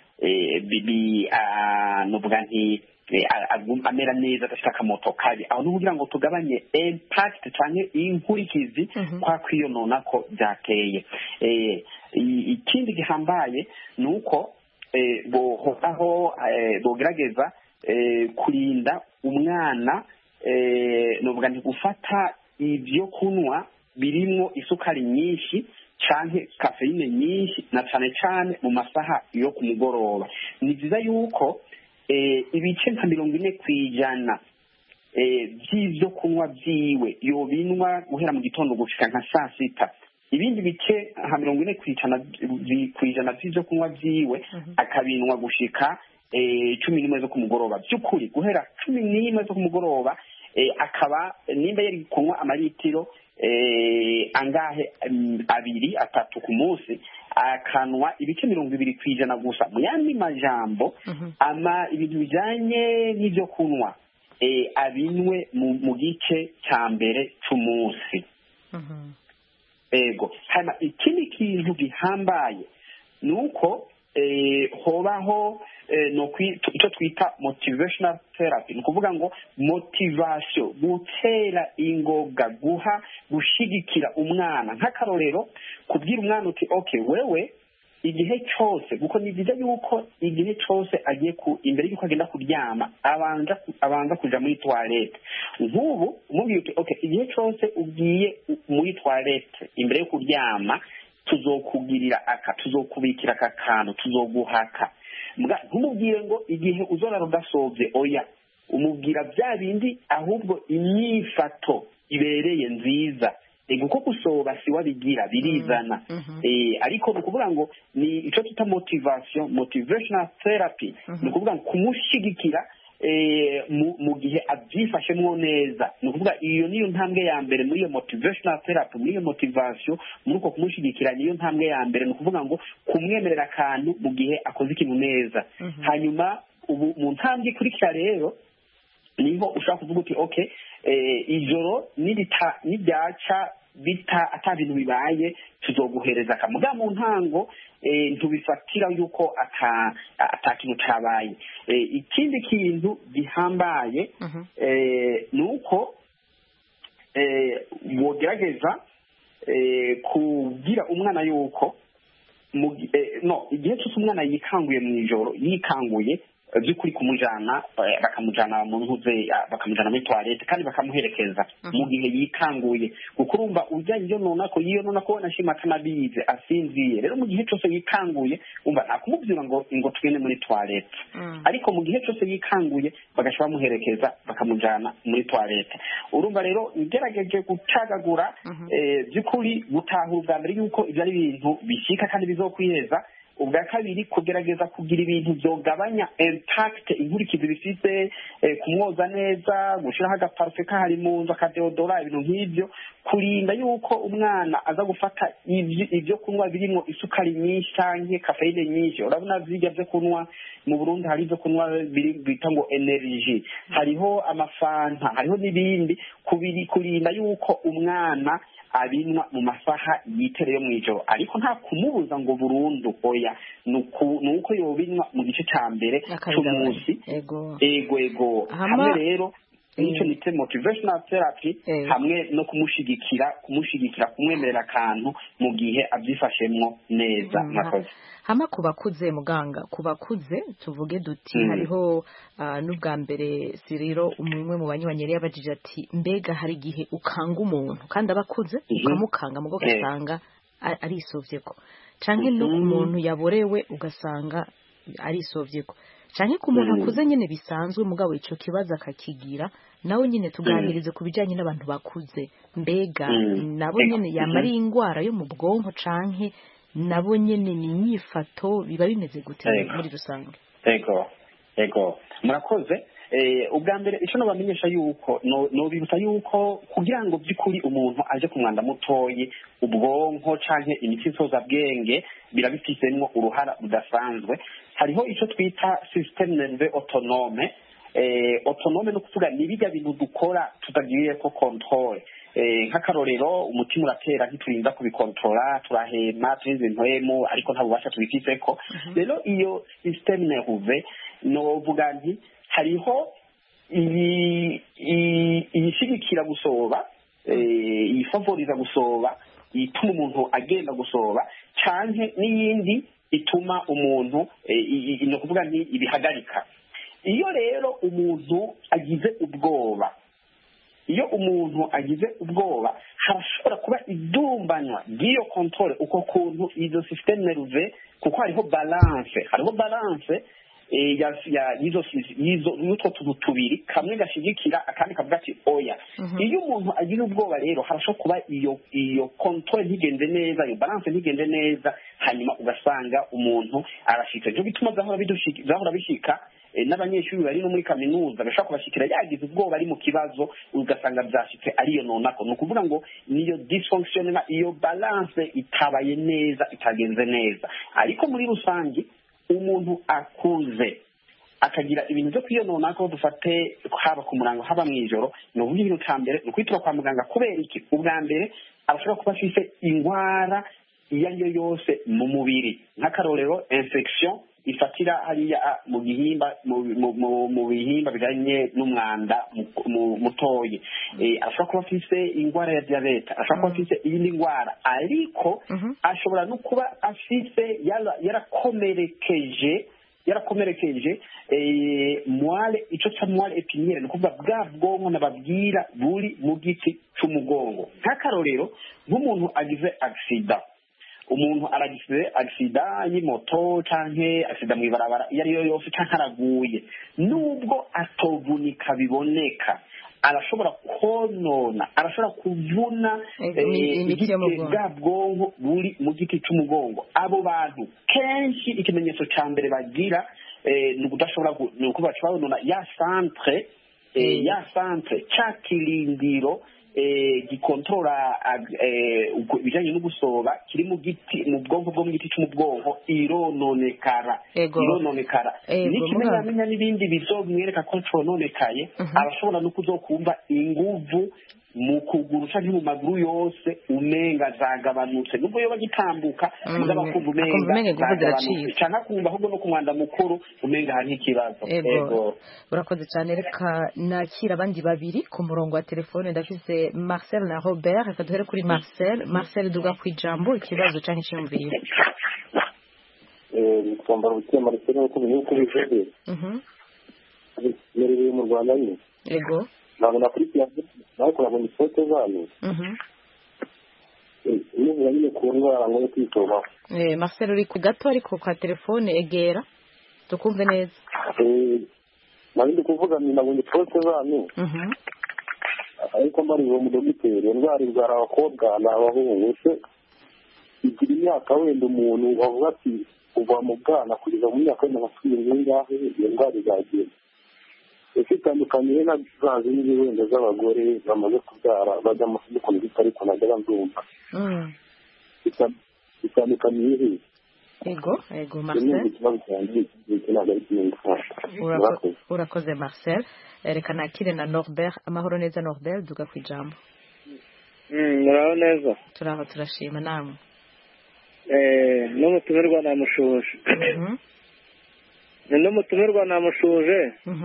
nuvuga nti amera neza adafite akamoto kabi. Aho ni kugira ngo tugabanye impact cyane inkurikizi kwa kwiyonona ko byateye. Ikindi gihambaye ni uko bogerageza kurinda umwana nuvuga nti gufata ibyo kunywa birimo isukari nyinshi canke kafeine nyinshi, na cyane cyane mu masaha yo ku mugoroba. Ni byiza yuko ibice nka 40% by'ibyo kunywa byiwe yobinwa guhera mu gitondo gushika nka saa sita. Ibindi bice nka 40% by'ibyo kunywa byiwe akabinwa gushika 11 zo ku mugoroba. By'ukuri guhera 11 zo ku mugoroba akaba nimba yari kunywa amaritiro angahe 2-3 ku munsi, akanwa ibice 20% gusa. Mu yandi majambo ibintu bijanye n'ibyo kunywa abinwe mu gice cya mbere cy'umunsi. Ego hana ikindi kintu gihambaye ni uko hobaho icyo twita motivational therapy. Ni ukuvuga ngo motivation, gutera ingoga, gushigikira umwana. Nk'akarorero kubwira umwana uti okay wewe igihe cyose, kuko ni byiza yuko igihe cyose agiye imbere y'uko agenda kuryama abanza kuja muri toilette. Nk'ubu umubwiye uti okay igihe cyose ugiye muri toilette imbere yo kuryama tuzokubikira aka kantu, tuzoguhaka. Ntumubwire ngo igihe uzorara udasovye, oya, umubwira bya bindi ahubwo imyifato ibereye nziza. Kuko gusoba si wabigira birizana. Ariko ni ukuvuga ngo ni icyo tuta motivational therapy. Ni ukuvuga ngo kumushigikira mu gihe abyifashemwo neza. Ni ukuvuga iyo niyo ntambwe ya mbere muri iyo motivational therapy, muri iyo motivation, muri uko kumushigikira niyo ntambwe ya mbere. Ni ukuvuga ngo kumwemerera akantu mu gihe akoze ikintu neza. Hanyuma ubu mu ntambwe ikurikira rero niho ushaka kuvuga uti okay ijoro nibyaca ata bintu bibaye tuzoguhereza akamuga mu ntango ntubifatira yuko ata kintu cabaye. Ikindi kintu gihambaye ni uko wogerageza kugira umwana yuko igihe cyose umwana yikanguye mu ijoro yikanguye by'ukuri kumujana bakamujana mu ntuze bakamujana muri toilette kandi bakamuherekeza mu gihe yikanguye kuko urumva ujya iyo nona ko nashima kanabize asinziye rero mu gihe cyose yikanguye umva nakumubwira ngo twene muri toilette ariko mu gihe cyose yikanguye bagashobora muherekeza bakamujana muri toilette urumva rero ngerageje gucagagura by'ukuri gutahura ubwa mbere yuko ibyo ari ibintu bishika kandi bizokwiheza ubwa kabiri kugerageza kugira ibintu byogabanya impact inkurikizi bifite kumwoza neza gushyiraho agaparufe kahari mu nzu akadeodora ibintu nk'ibyo kurinda yuko umwana aza gufata ibyo kunywa birimo isukari nyinshi cyangwa kafeine nyinshi urabona bijya byo kunywa mu Burundi hari ibyo kunywa bita ngo energy hariho amafanta hariho n'ibindi kurinda yuko umwana abinwa mu masaha yitereye mu ijoro ariko nta kumubuza ngo burundu oya nuko yobinwa mu gice cya mbere cy'umunsi ego hamwe rero nicyo nite motivational therapy hamwe no kumushigikira kumwemerera akantu mu gihe abyifashemwo neza mwakoze hama kubakuze muganga kubakuze tuvuge duti hariho n'ubwa mbere Siriro umwe mu banywanyi yabajije ati mbega hari igihe ukanga umuntu kandi abakuze ukamukanga mugo gasanga arisovyeko canke no ku muntu yaborewe ugasanga arisovyeko canke ku muntu akuze nyene bisanzwe mugabo ico kibazo akakigira nawe nyene tuganirize ku bijanye n'abantu bakuze mbega nabo nyene yamara ingwara yo mu bwonko canke nabo nyene ni inyifato biba bimeze gute muri rusange ego murakoze ubwa mbere icyo nabamenyesha yuko nobibutsa yuko kugira ngo by'ukuri umuntu aje ku mwanda mutoyi ubwonko canke imitsi nsozabwenge birabifitemo uruhara rudasanzwe hariho icyo twita système nerveux autonome no kuvuga ni bijya bintu dukora tutagiriye ko control nk'akarorero umutima uratera ntiturinda kubikontrola turahema turinze impwemu ariko nta bubasha tubifiseko rero iyo système nerveux novuga nti hariho iyishigikira gusoba iyifavoriza gusoba ituma umuntu agenda gusoba canke n'iyindi ituma umuntu no kuvuga nti ibihagarika iyo rero umuntu agize ubwoba harashobora kuba idumbanywa ry'iyo controle uko kuntu izo système nerveux kuko hariho balance y'utwo tuntu tubiri kamwe gashigikira akandi kavuga ati oya iyo umuntu agira ubwoba rero harashobora kuba iyo controle ntigende neza iyo balance ntigende neza hanyuma ugasanga umuntu arashika ivyo bituma zahora bishika n'abanyeshuri bari no muri kaminuza bashaka kubashikira yagize ubwoba ari mu kibazo ugasanga byashitse ariyo nonako no kuvuga ngo niyo dysfunction iyo balance itabaye neza itagenze neza ariko muri rusangi umuntu akuze akagira ibintu byo kwiyonona ko dufate haba ku murango haba mu ijoro no ubundi ibintu cyambere no kwitura kwa muganga kubera iki ubwa mbere abashobora kuba afite ingwara iyo ariyo yose mu mubiri nk'akarorero infection ifatira hariya mu gihimba mu bihimba bijanye n'umwanda mutoye ashobora kuba afise ingwara ya diabete ashobora kuba afise iyindi ngwara ariko ashobora no kuba afise yarakomerekeje moelle ico ca moelle épinière no kuvuga bwa bwonko nababwira buri mu giti c'umugongo nk'akarorero nk'umuntu agize accident umuntu aragize accident y'imoto canke accident mw'ibarabara iyo ariyo yose canke araguye nubwo atovunika biboneka arashobora konona arashobora kuvuna bwa bwonko buri mu giti c'umugongo abo bantu kenshi ikimenyetso ca mbere bagira ni ukudashobora ni uko bashobora ya centre ca kirindiro gikontrola ibijanye no gusoba kiri mu bwonko bwo mu giti c'umubwonko irononekara n'ikimenyamenya n'ibindi bizomwereka ko cononekaye arashobora no kuzokumva inguvu mu kuguru canke mu maguru yose umenga zagabanutse nubwo yoba gitambuka mugaba kumva umenga zagabanutse canke akumva ahubwo no ku mwanda mukuru umenga hari ikibazo. Ego urakoze cyane, reka nakira abandi babiri ku murongo wa telefone. ndafise Marcel na Robert, reka duhere kuri Marcel duga kwijambo ikibazo canke cyumvire. Twambara ubutema Marcel uko bivuze merereye mu Rwanda nyine. Ego ntabwo nakurikiranye nawe kurabona ifoto zanyu niba nyine ku ndwara ngo yo kwitobaho. Marcel uri ku gato ariko kwa telefone egera tukumve neza. nabindi kuvuga ni nabonye ifoto zanyu ariko mbari uwo mudogiteri indwara irwara abakobwa n'abahungu se igira imyaka wenda umuntu bavuga ati kuva mu bwana kugeza mu myaka wenda nka cumi n'ingahe iyo ndwara izagenda ese itandukanye na za zindi wenda z'abagore bamaze kubyara bajya mu kudukunda gito ariko najyaga ndumva itandukaniye he? Ego Marcel urakoze Marcel. Reka nakire na Norbert. Amahoro neza Norbert duga kwijambo. muraho neza. Turaho turashima namwe. n'umutumirwa namushuje. n'umutumirwa namushuje.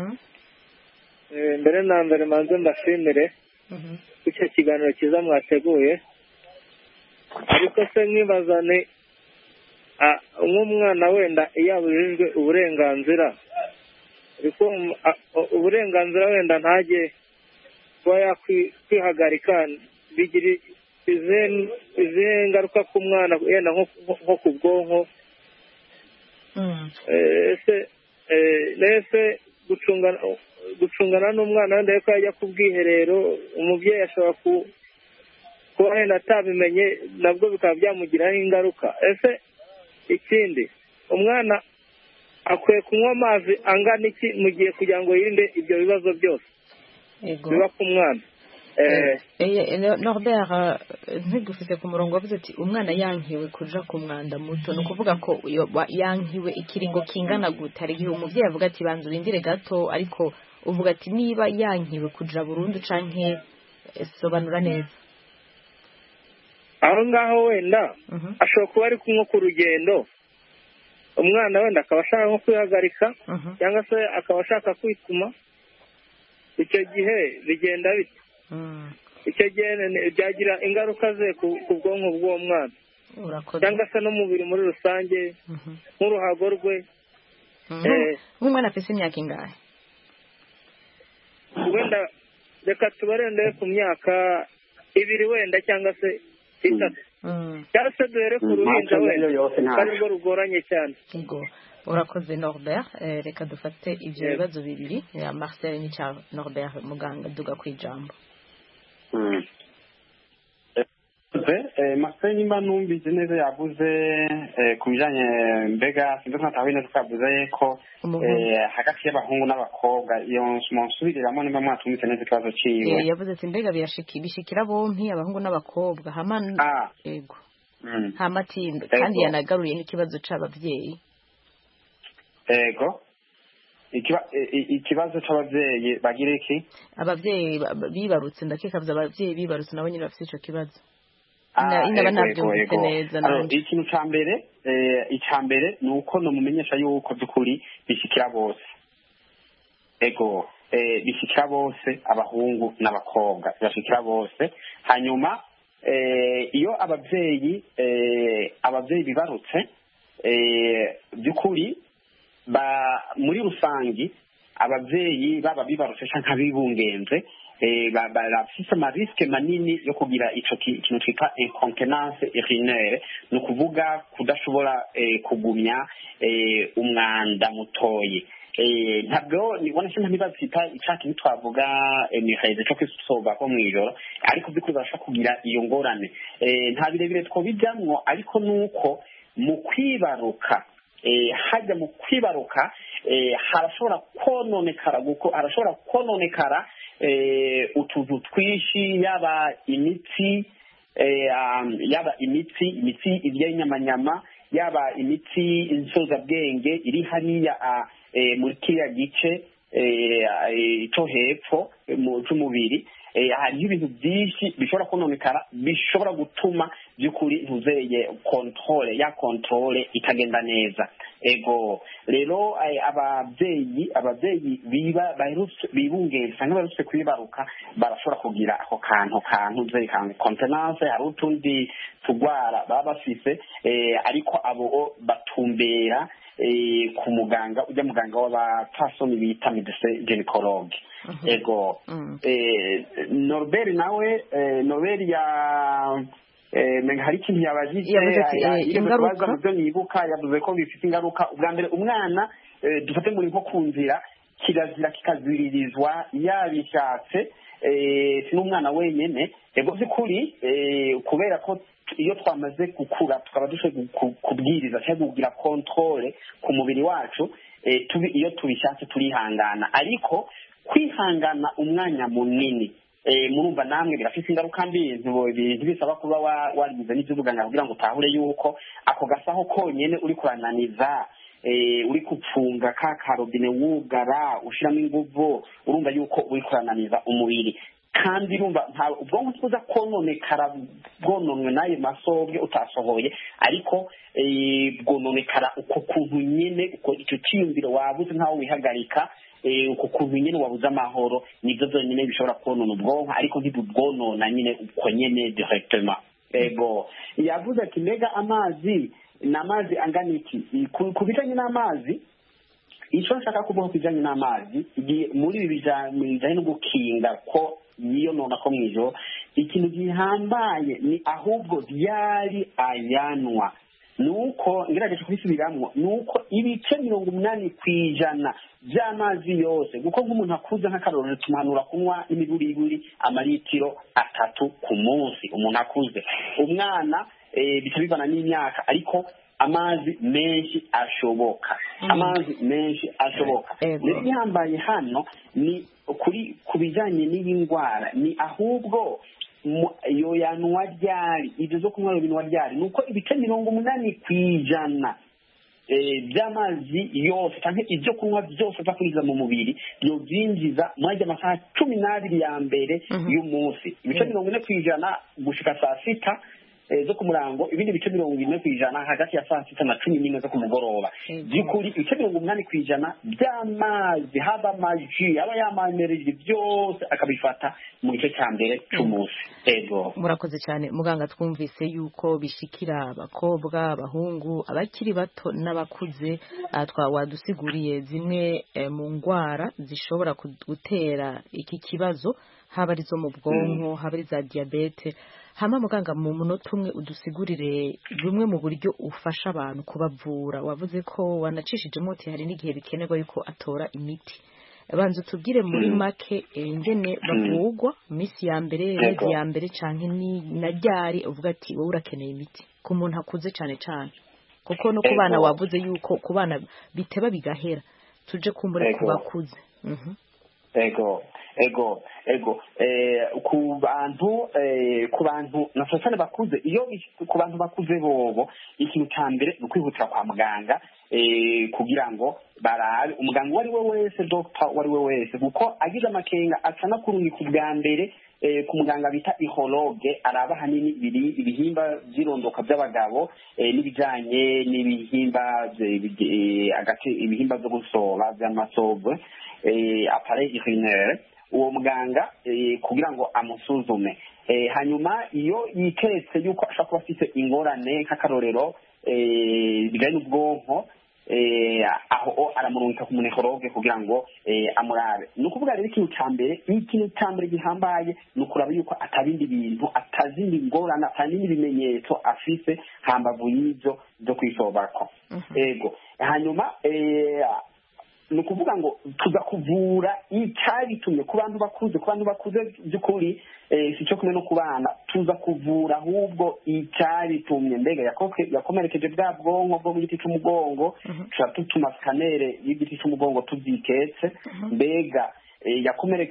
mbere na mbere manze mbashimire icyo kiganiro cyiza mwateguye, ariko se nkibaza ni nk'umwana wenda iyo abujijwe uburenganzira, ariko uburenganzira wenda ntajye kuba yakwihagarika, bigira izihe ngaruka ku mwana wenda nko ku bwonko? ese gucungana n'umwana wenda yuko yajya ku bwiherero, umubyeyi ashobora kuba wenda atabimenye, nabwo bikaba byamugiraho ingaruka. Ese ikindi, umwana akwiye kunywa amazi angana iki mu gihe kugira ngo yirinde ibyo bibazo byose biba ku mwana? Norbert ntidufite ku murongo wavuze ati umwana yankiwe kuja ku mwanda muto, ni ukuvuga ko yankiwe ikiringo kingana gute? Hari igihe umubyeyi avuga ati banza urindire gato, ariko uvuga ati niba yankiwe kuja burundu canke sobanura neza. aho ngaho wenda ashobora kuba ari kumwe ku rugendo, umwana wenda akaba ashaka nko kwihagarika cyangwa se akaba ashaka kwituma, icyo gihe bigenda bite? icyo gihe byagira ingaruka ze ku bwonko bw'uwo mwana cyangwa se n'umubiri muri rusange nk'uruhago rwe. nk'umwana afite imyaka ingahe? wenda reka tubarende ku myaka 2 wenda cyangwa se 3, cyangwa se duhere ku ruhinja wenda kandi rwo rugoranye cyane. urakoze Norbert. Reka dufate ibyo bibazo bibiri ya Marcel n'icya Norbert. Muganga duga kwijambo. Marcel nimba numvise neza yavuze ku bijanye mbega sinzi nkatawe neza twavuze ko hagati y'abahungu n'abakobwa iyo nsubiriramwo nimba mwatumvise neza ikibazo ciwe. yavuze ati mbega bishikira bompi abahungu n'abakobwa hama ego hamatimbe kandi yanagaruye n'ikibazo c'abavyeyi. Ego ikibazo c'abavyeyi bagira iki? Abavyeyi bibarutse, ndakekavuze abavyeyi bibarutse nabo nyine bafite ico kibazo. Inaba nabyumvise neza. Ikintu ca mbere ni uko nomumenyesha yuko by'ukuri bishikira bose. Ego bishikira bose, abahungu n'abakobwa bashikira bose. Hanyuma iyo abavyeyi bibarutse by'ukuri muri rusangi abavyeyi baba bibarutse canke abibungenze barafise amariske manini yo kugira ico kintu twita incontinence urinaire, ni ukuvuga kudashobora kugumya umwanda mutoyi. Ntabwo nibona se ntibaza twita icaki twavuga emiheze cyo kwisoba ko mwijoro, ariko by'ukuri bashaka kugira iyo ngorane. Nta birebire twobijamwo, ariko nuko mu kwibaruka hajya mu kwibaruka harashobora kononekara utuzu twishi, yaba imitsi iby'inyamanyama, yaba imitsi insozabwenge iri hariya muri kiriya gice cyo hepfo cy'umubiri. hariho ibintu byinshi bishobora kononekara bishobora gutuma by'ukuri ntuzeye controle itagenda neza. Ego rero ababyeyi bibungenze cyangwa barutse kwibaruka barashobora kugira ako kantu zerekana contenance. Hari utundi tugwara baba bafise ariko abo batumbera ku muganga ujya muganga w'abapfasoni bita medecin gynecologue. Ego Norbert nawe Norbert hari ikintu yabajije ingaruka byo nibuka yavuze ko bifite ingaruka. Ubwa mbere umwana dufate muri nko kunzira kirazira kikaziririzwa yabishatse si n'umwana wenyine. Ego by'ukuri kubera ko iyo twamaze gukura tukaba dushoboye kubwiriza cyangwa kugira controle ku mubiri wacu iyo tubishatse turihangana, ariko kwihangana umwanya munini murumva namwe birafite ingaruka mbi. Ntibisaba kuba warigize n'iby'ubuganga kugira ngo utahure yuko ako gasaho konyine uri kurananiza uri gupfunga ka karobine wugara ushiramo inguvu, urumva yuko uri kurananiza umubiri. Kandi urumva nta ubwonko tuza kononekara bwononwe n'ayo masobwe utasohoye, ariko bwononekara uko kuntu nyine uko icyo cyiyumviro wabuze ntawe wihagarika, uko kuntu nyine wabuze amahoro nibyo byonyine bishobora konona ubwonko, ariko ntibubwonona nyine uko nyine directement. Ego yavuze ati mbega amazi n'amazi angana iki? Ku bijyanye n'amazi, icyo nshaka kuvuga ku bijyanye n'amazi muri ibi bijyanye no gukinga ko niyo nona ko mwijoro, ikintu gihambaye ni ahubwo byari ayanwa. Nuko ngerageje kubisubiramwo, nuko ibice 80% by'amazi yose, kuko nk'umuntu akuze nk'akarorero tumuhanura kunywa imiburiburi amaritiro 3 ku munsi. Umuntu akuze, umwana bitabivana n'imyaka, ariko amazi menshi ashoboka, amazi menshi ashoboka. Rero ihambaye hano ni ku bijyanye n'indwara, ni ahubwo iyo yanwa ryari ibyo zo kunywa ibinwa ryari, nuko ibice 80% by'amazi yose cyangwa ibyo kunywa byose bakuriza mu mubiri byo byinjiza muri amasaha 12 ya mbere y'umunsi. Ibice 40% gushika saa 6 zo ku murango, ibindi bice 40% hagati ya saa 6 na 11 zo ku mugoroba. By'ukuri ibice 80% by'amazi haba amaji aba yamamerije byose akabifata mu gice cya mbere cy'umunsi. Ego murakoze cyane muganga. Twumvise yuko bishikira abakobwa, abahungu, abakiri bato n'abakuze. Wadusiguriye zimwe mu ndwara zishobora gutera iki kibazo, haba arizo mu bwonko, haba ari za diabete. Hama muganga, mu munota umwe udusigurire bumwe mu buryo ufasha abantu kubavura. Wavuze ko wanacishije umuti, hari n'igihe bikenerwa yuko atora imiti. Banza tubwire muri make ingene bavugwa iminsi ya mbere, rezi ya mbere canke na ryari uvuga ati wowe urakeneye imiti ku muntu akuze cyane cyane, kuko no ku bana wavuze yuko ku bana biteba bigahera. Tuje kumbura ku bakuze. Ego ku bantu nasosane bakuze, iyo ku bantu bakuze bobo ikintu cya mbere ni ukwihutira kwa muganga kugira ngo barabe umuganga uwo ari we wese, doctor uwo ari we wese, kuko agize amakenga acana kurungika ubwa mbere ku muganga bita ihologe, araba hanini ibihimba by'irondoka by'abagabo n'ibijyanye n'ibihimba ibihimba byo gusoba by'amasobwe, appareil urinaire. Uwo muganga kugira ngo amusuzume, hanyuma iyo yiketse yuko ashobora kuba afite ingorane nk'akarorero bijyanye n'ubwonko, aho aramurungika ku munekologe kugira ngo amurabe. Ni ukuvuga rero ikintu cya mbere gihambaye ni ukuraba yuko atabindi bintu, atazindi ngorane, atabindi bimenyetso afise hambavu y'ibyo byo kwisobako. Ego hanyuma ni ukuvuga ngo tuza kuvura icyabitumye ku bantu bakuze by'ukuri, si cyo kumwe no ku bana. Tuza kuvura ahubwo icyabitumye, mbega yakomerekeje bwa bwonko bwo mu giti cy'umugongo, tuba tutuma sikanere y'igiti cy'umugongo tubyiketse, mbega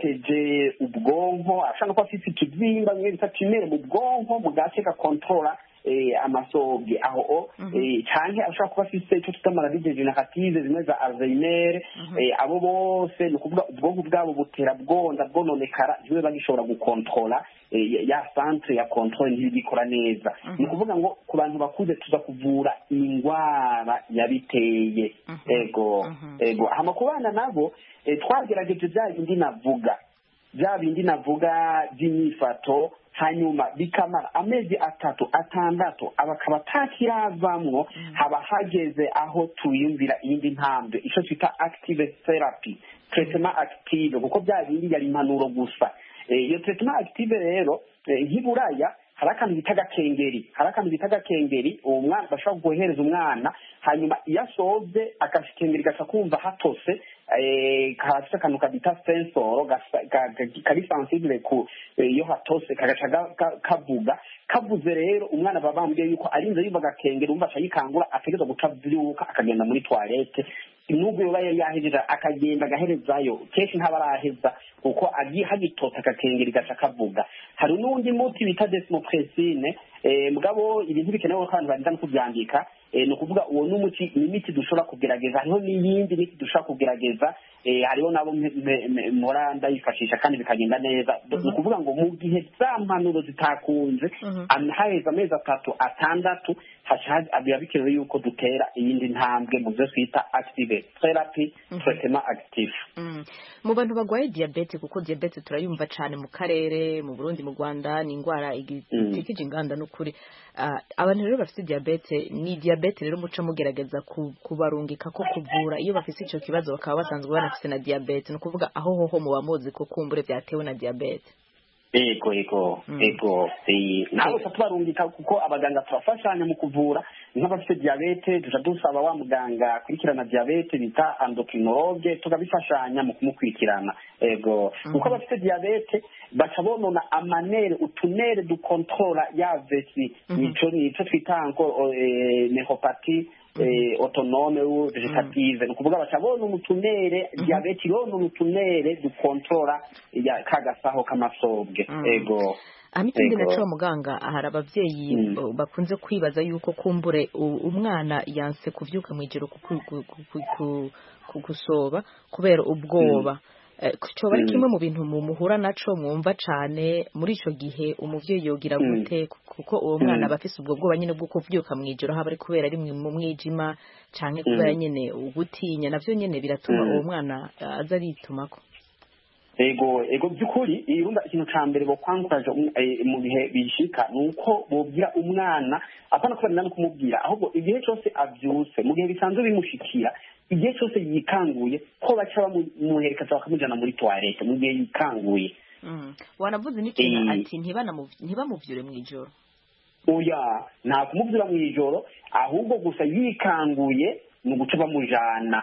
yakomerekeje ubwonko, ashaka ko afite ikibyimba bimwe bita tumere mu bwonko, mu gace gakontorora amasobwe aho canke ashobora kuba afise icyo twita maladie degenerative zimwe za Alzheimer abo bose ni ukuvuga ubwonko bwabo butera bwonda bwononekara ntibe bagishobora gukontrola ya centre ya control ntibikora neza ni ukuvuga ngo ku bantu bakuze tuza kuvura ingwara yabiteye ego hama ku bana nabo twagerageje bya bindi navuga by'imyifato hanyuma bikamara amezi 3-6 abakaba atakiravamwo haba hageze aho tuyumvira iyindi ntambwe ico twita active therapy traitement active kuko bya bindi yari impanuro gusa iyo traitement active rero nk'iburaya hari akantu bita agakengeri uwo mwana bashobora guhereza umwana hanyuma iyo asoze akakengeri gaca kumva hatose karafite akantu kabita sensoro kari sensible ku iyo hatose kagaca kavuze rero umwana baba bambwiye yuko arinze yumva agakengeri umva aca yikangura ategereza guca vyuka akagenda muri toilette nubwo yoba yahejeje akagenda agaherezayo kenshi ntaba araheza kuko hagitota agakengeri gaca kavuga hari n'undi muti bita desmopresine mugabo ibintu bikenewe ko abantu bagenda no kubyandika ni ukuvuga uwo n'umuti n'imiti dushobora kugerageza hariho n'iyindi miti dushobora kugerageza hariho nabo mpora ndayifashisha kandi bikagenda neza ni ukuvuga ngo mu gihe za mpanuro zitakunze haheze amezi 3-6 biba bikenewe yuko dutera iyindi ntambwe mu byo twita active therapy traitement active mu bantu bagwaye diabete kuko diabete turayumva cyane mu karere mu Burundi mu Rwanda ni indwara itikije inganda n'ukuri abantu rero bafite diabete rero muca mugerageza kubarungika ko kuvura iyo bafite icyo kibazo bakaba basanzwe banafite na diabete no kuvuga aho hoho mu bamuzi ko kumbure byatewe na diabete ego nawe tubarungika kuko abaganga turafashanya mu kuvura nk'abafite diabete duca dusaba wa muganga akurikirana diabete bita endocrinologue tukabifashanya mu kumukurikirana ego kuko abafite diabete baca bonona amanere utunere dukontrola ya vesi nico twita encore neuropathie autonome ou vegetative ni ukuvuga batabona umutunere diabete ironona utunere dukontrola ya kagasaho k'amasobwe ego ikindi naco muganga hari abavyeyi bakunze kwibaza yuko kumbure umwana yanse kuvyuka mwijoro kugusoba kubera ubwoba coba ari kimwe mu bintu muhura naco mwumva cane muri ico gihe umuvyeyi yogira gute kuko uwo mwana aba afise ubwo bwoba nyene bwo kuvyuka mwijoro haba ari kubera ari mu mwijima canke kubera nyene ugutinya navyo nyene biratuma uwo mwana aza aritumako ego by'ukuri irunda ikintu ca mbere bo kwanguraje mu bihe bishika nuko bobwira umwana apana kubera no kumubwira ahubwo igihe cyose avyuse mu gihe bisanzwe bimushikira igihe cyose yikanguye ko baca bamuherekeza bakamujana muri toilette mu gihe yikanguye wanavuze n'ikintu ati ntibamuvyure mwijoro oya nta kumuvyura mwijoro ahubwo gusa yikanguye ni uguca bamujana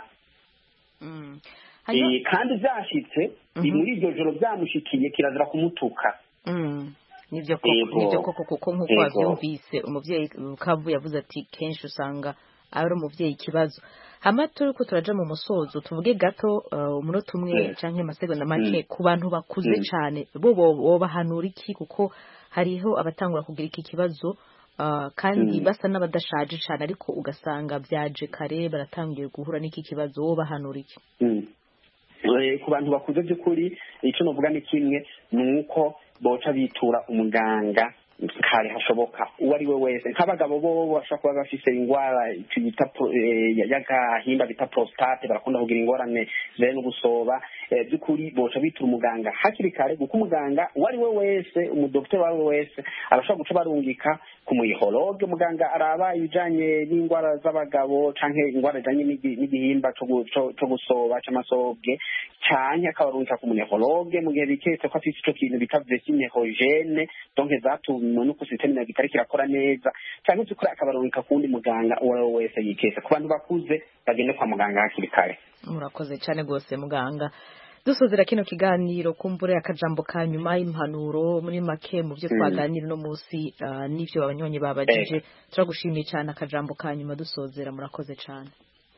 kandi byashitse muri iryo joro byamushikiye kirazira kumutuka nivyo koko kuko nk'uko wavyumvise umuvyeyi Kavu yavuze ati kenshi usanga ari umuvyeyi ikibazo hama turiko turaja mu musozo tuvuge gato umunota umwe canke amasegonda make ku bantu bakuze cane bo bahanura iki kuko hariho abatangura kugira iki kibazo kandi basa n'abadashaje cane ariko ugasanga vyaje kare baratangiye guhura n'iki kibazo bo bahanura iki ku bantu bakuze by'ukuri icyo novuga ni kimwe ni uko boca bitura umuganga kare hashoboka uwo ari we wese nk'abagabo bo bashobora kuba bafise ingwara bita y'agahimba bita prostate barakunda kugira ingorane zere no gusoba by'ukuri boca bitura umuganga hakiri kare kuko umuganga uwo ari we wese umudokiteri uwo ari we wese arashobora guca barungika ku muyihologe muganga araba ibijanye n'ingwara z'abagabo canke ingwara zijanye n'igihimba co gusoba c'amasobwe canke akabarungika ku muyihologe mu gihe biketse ko afise ico kintu bita vesine neurogene donc zatumwe nuko systeme itari kirakora neza canke cyukuri akabarungika kundi muganga uwo ari we wese yiketse ku bantu bakuze bagende kwa muganga hakiri kare. Murakoze cyane gose muganga dusozera kino kiganiro kumbure akajambo ka nyuma y'impanuro muri make mu byo twaganira no munsi n'ivyo abanyonyi babajije turagushimiye cyane akajambo ka nyuma dusozera murakoze cyane.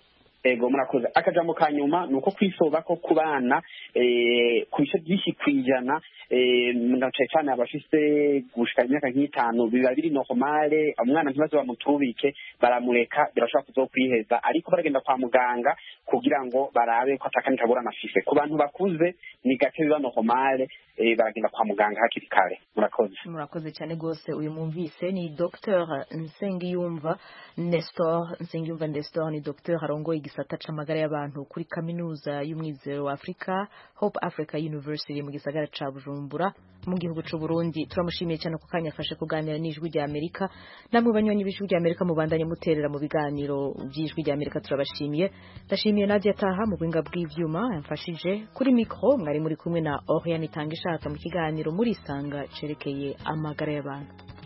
ego murakoze. Akajambo ka nyuma ni uko kwisoba ko ku bana ku bice byinshi kwijana na cyane abafise gushika imyaka nk'itanu biba biri normale, umwana ntibazo bamutubike baramureka birashobora kuzokwiheza, ariko baragenda kwa muganga kugira ngo barabe ko atakani kabura amafise. Ku bantu bakuze ni gake biba normale, baragenda kwa muganga hakiri kare. Murakoze cyane gose. Uyu mwumvise ni Dr Nsengiyumva Nestor, ni Dr arongoye igisata c'amagara y'abantu kuri kaminuza y'umwizero wa Afrika, Hope Africa University mu gisagara ca Bujumbura mu gihugu c'u Burundi. Turamushimiye cyane ku kanya afashe kuganira n'ijwi rya Amerika. Namwe banywanyi b'ijwi rya Amerika mubandanye muterera mu biganiro by'ijwi rya Amerika, turabashimiye. Ndashimiye Nadia Taha mu bwinga bw'ivyuma yamfashije. Kuri micro mwari muri kumwe na Oriane Tangishaka mu kiganiro muri Sanga cerekeye amagara y'abantu.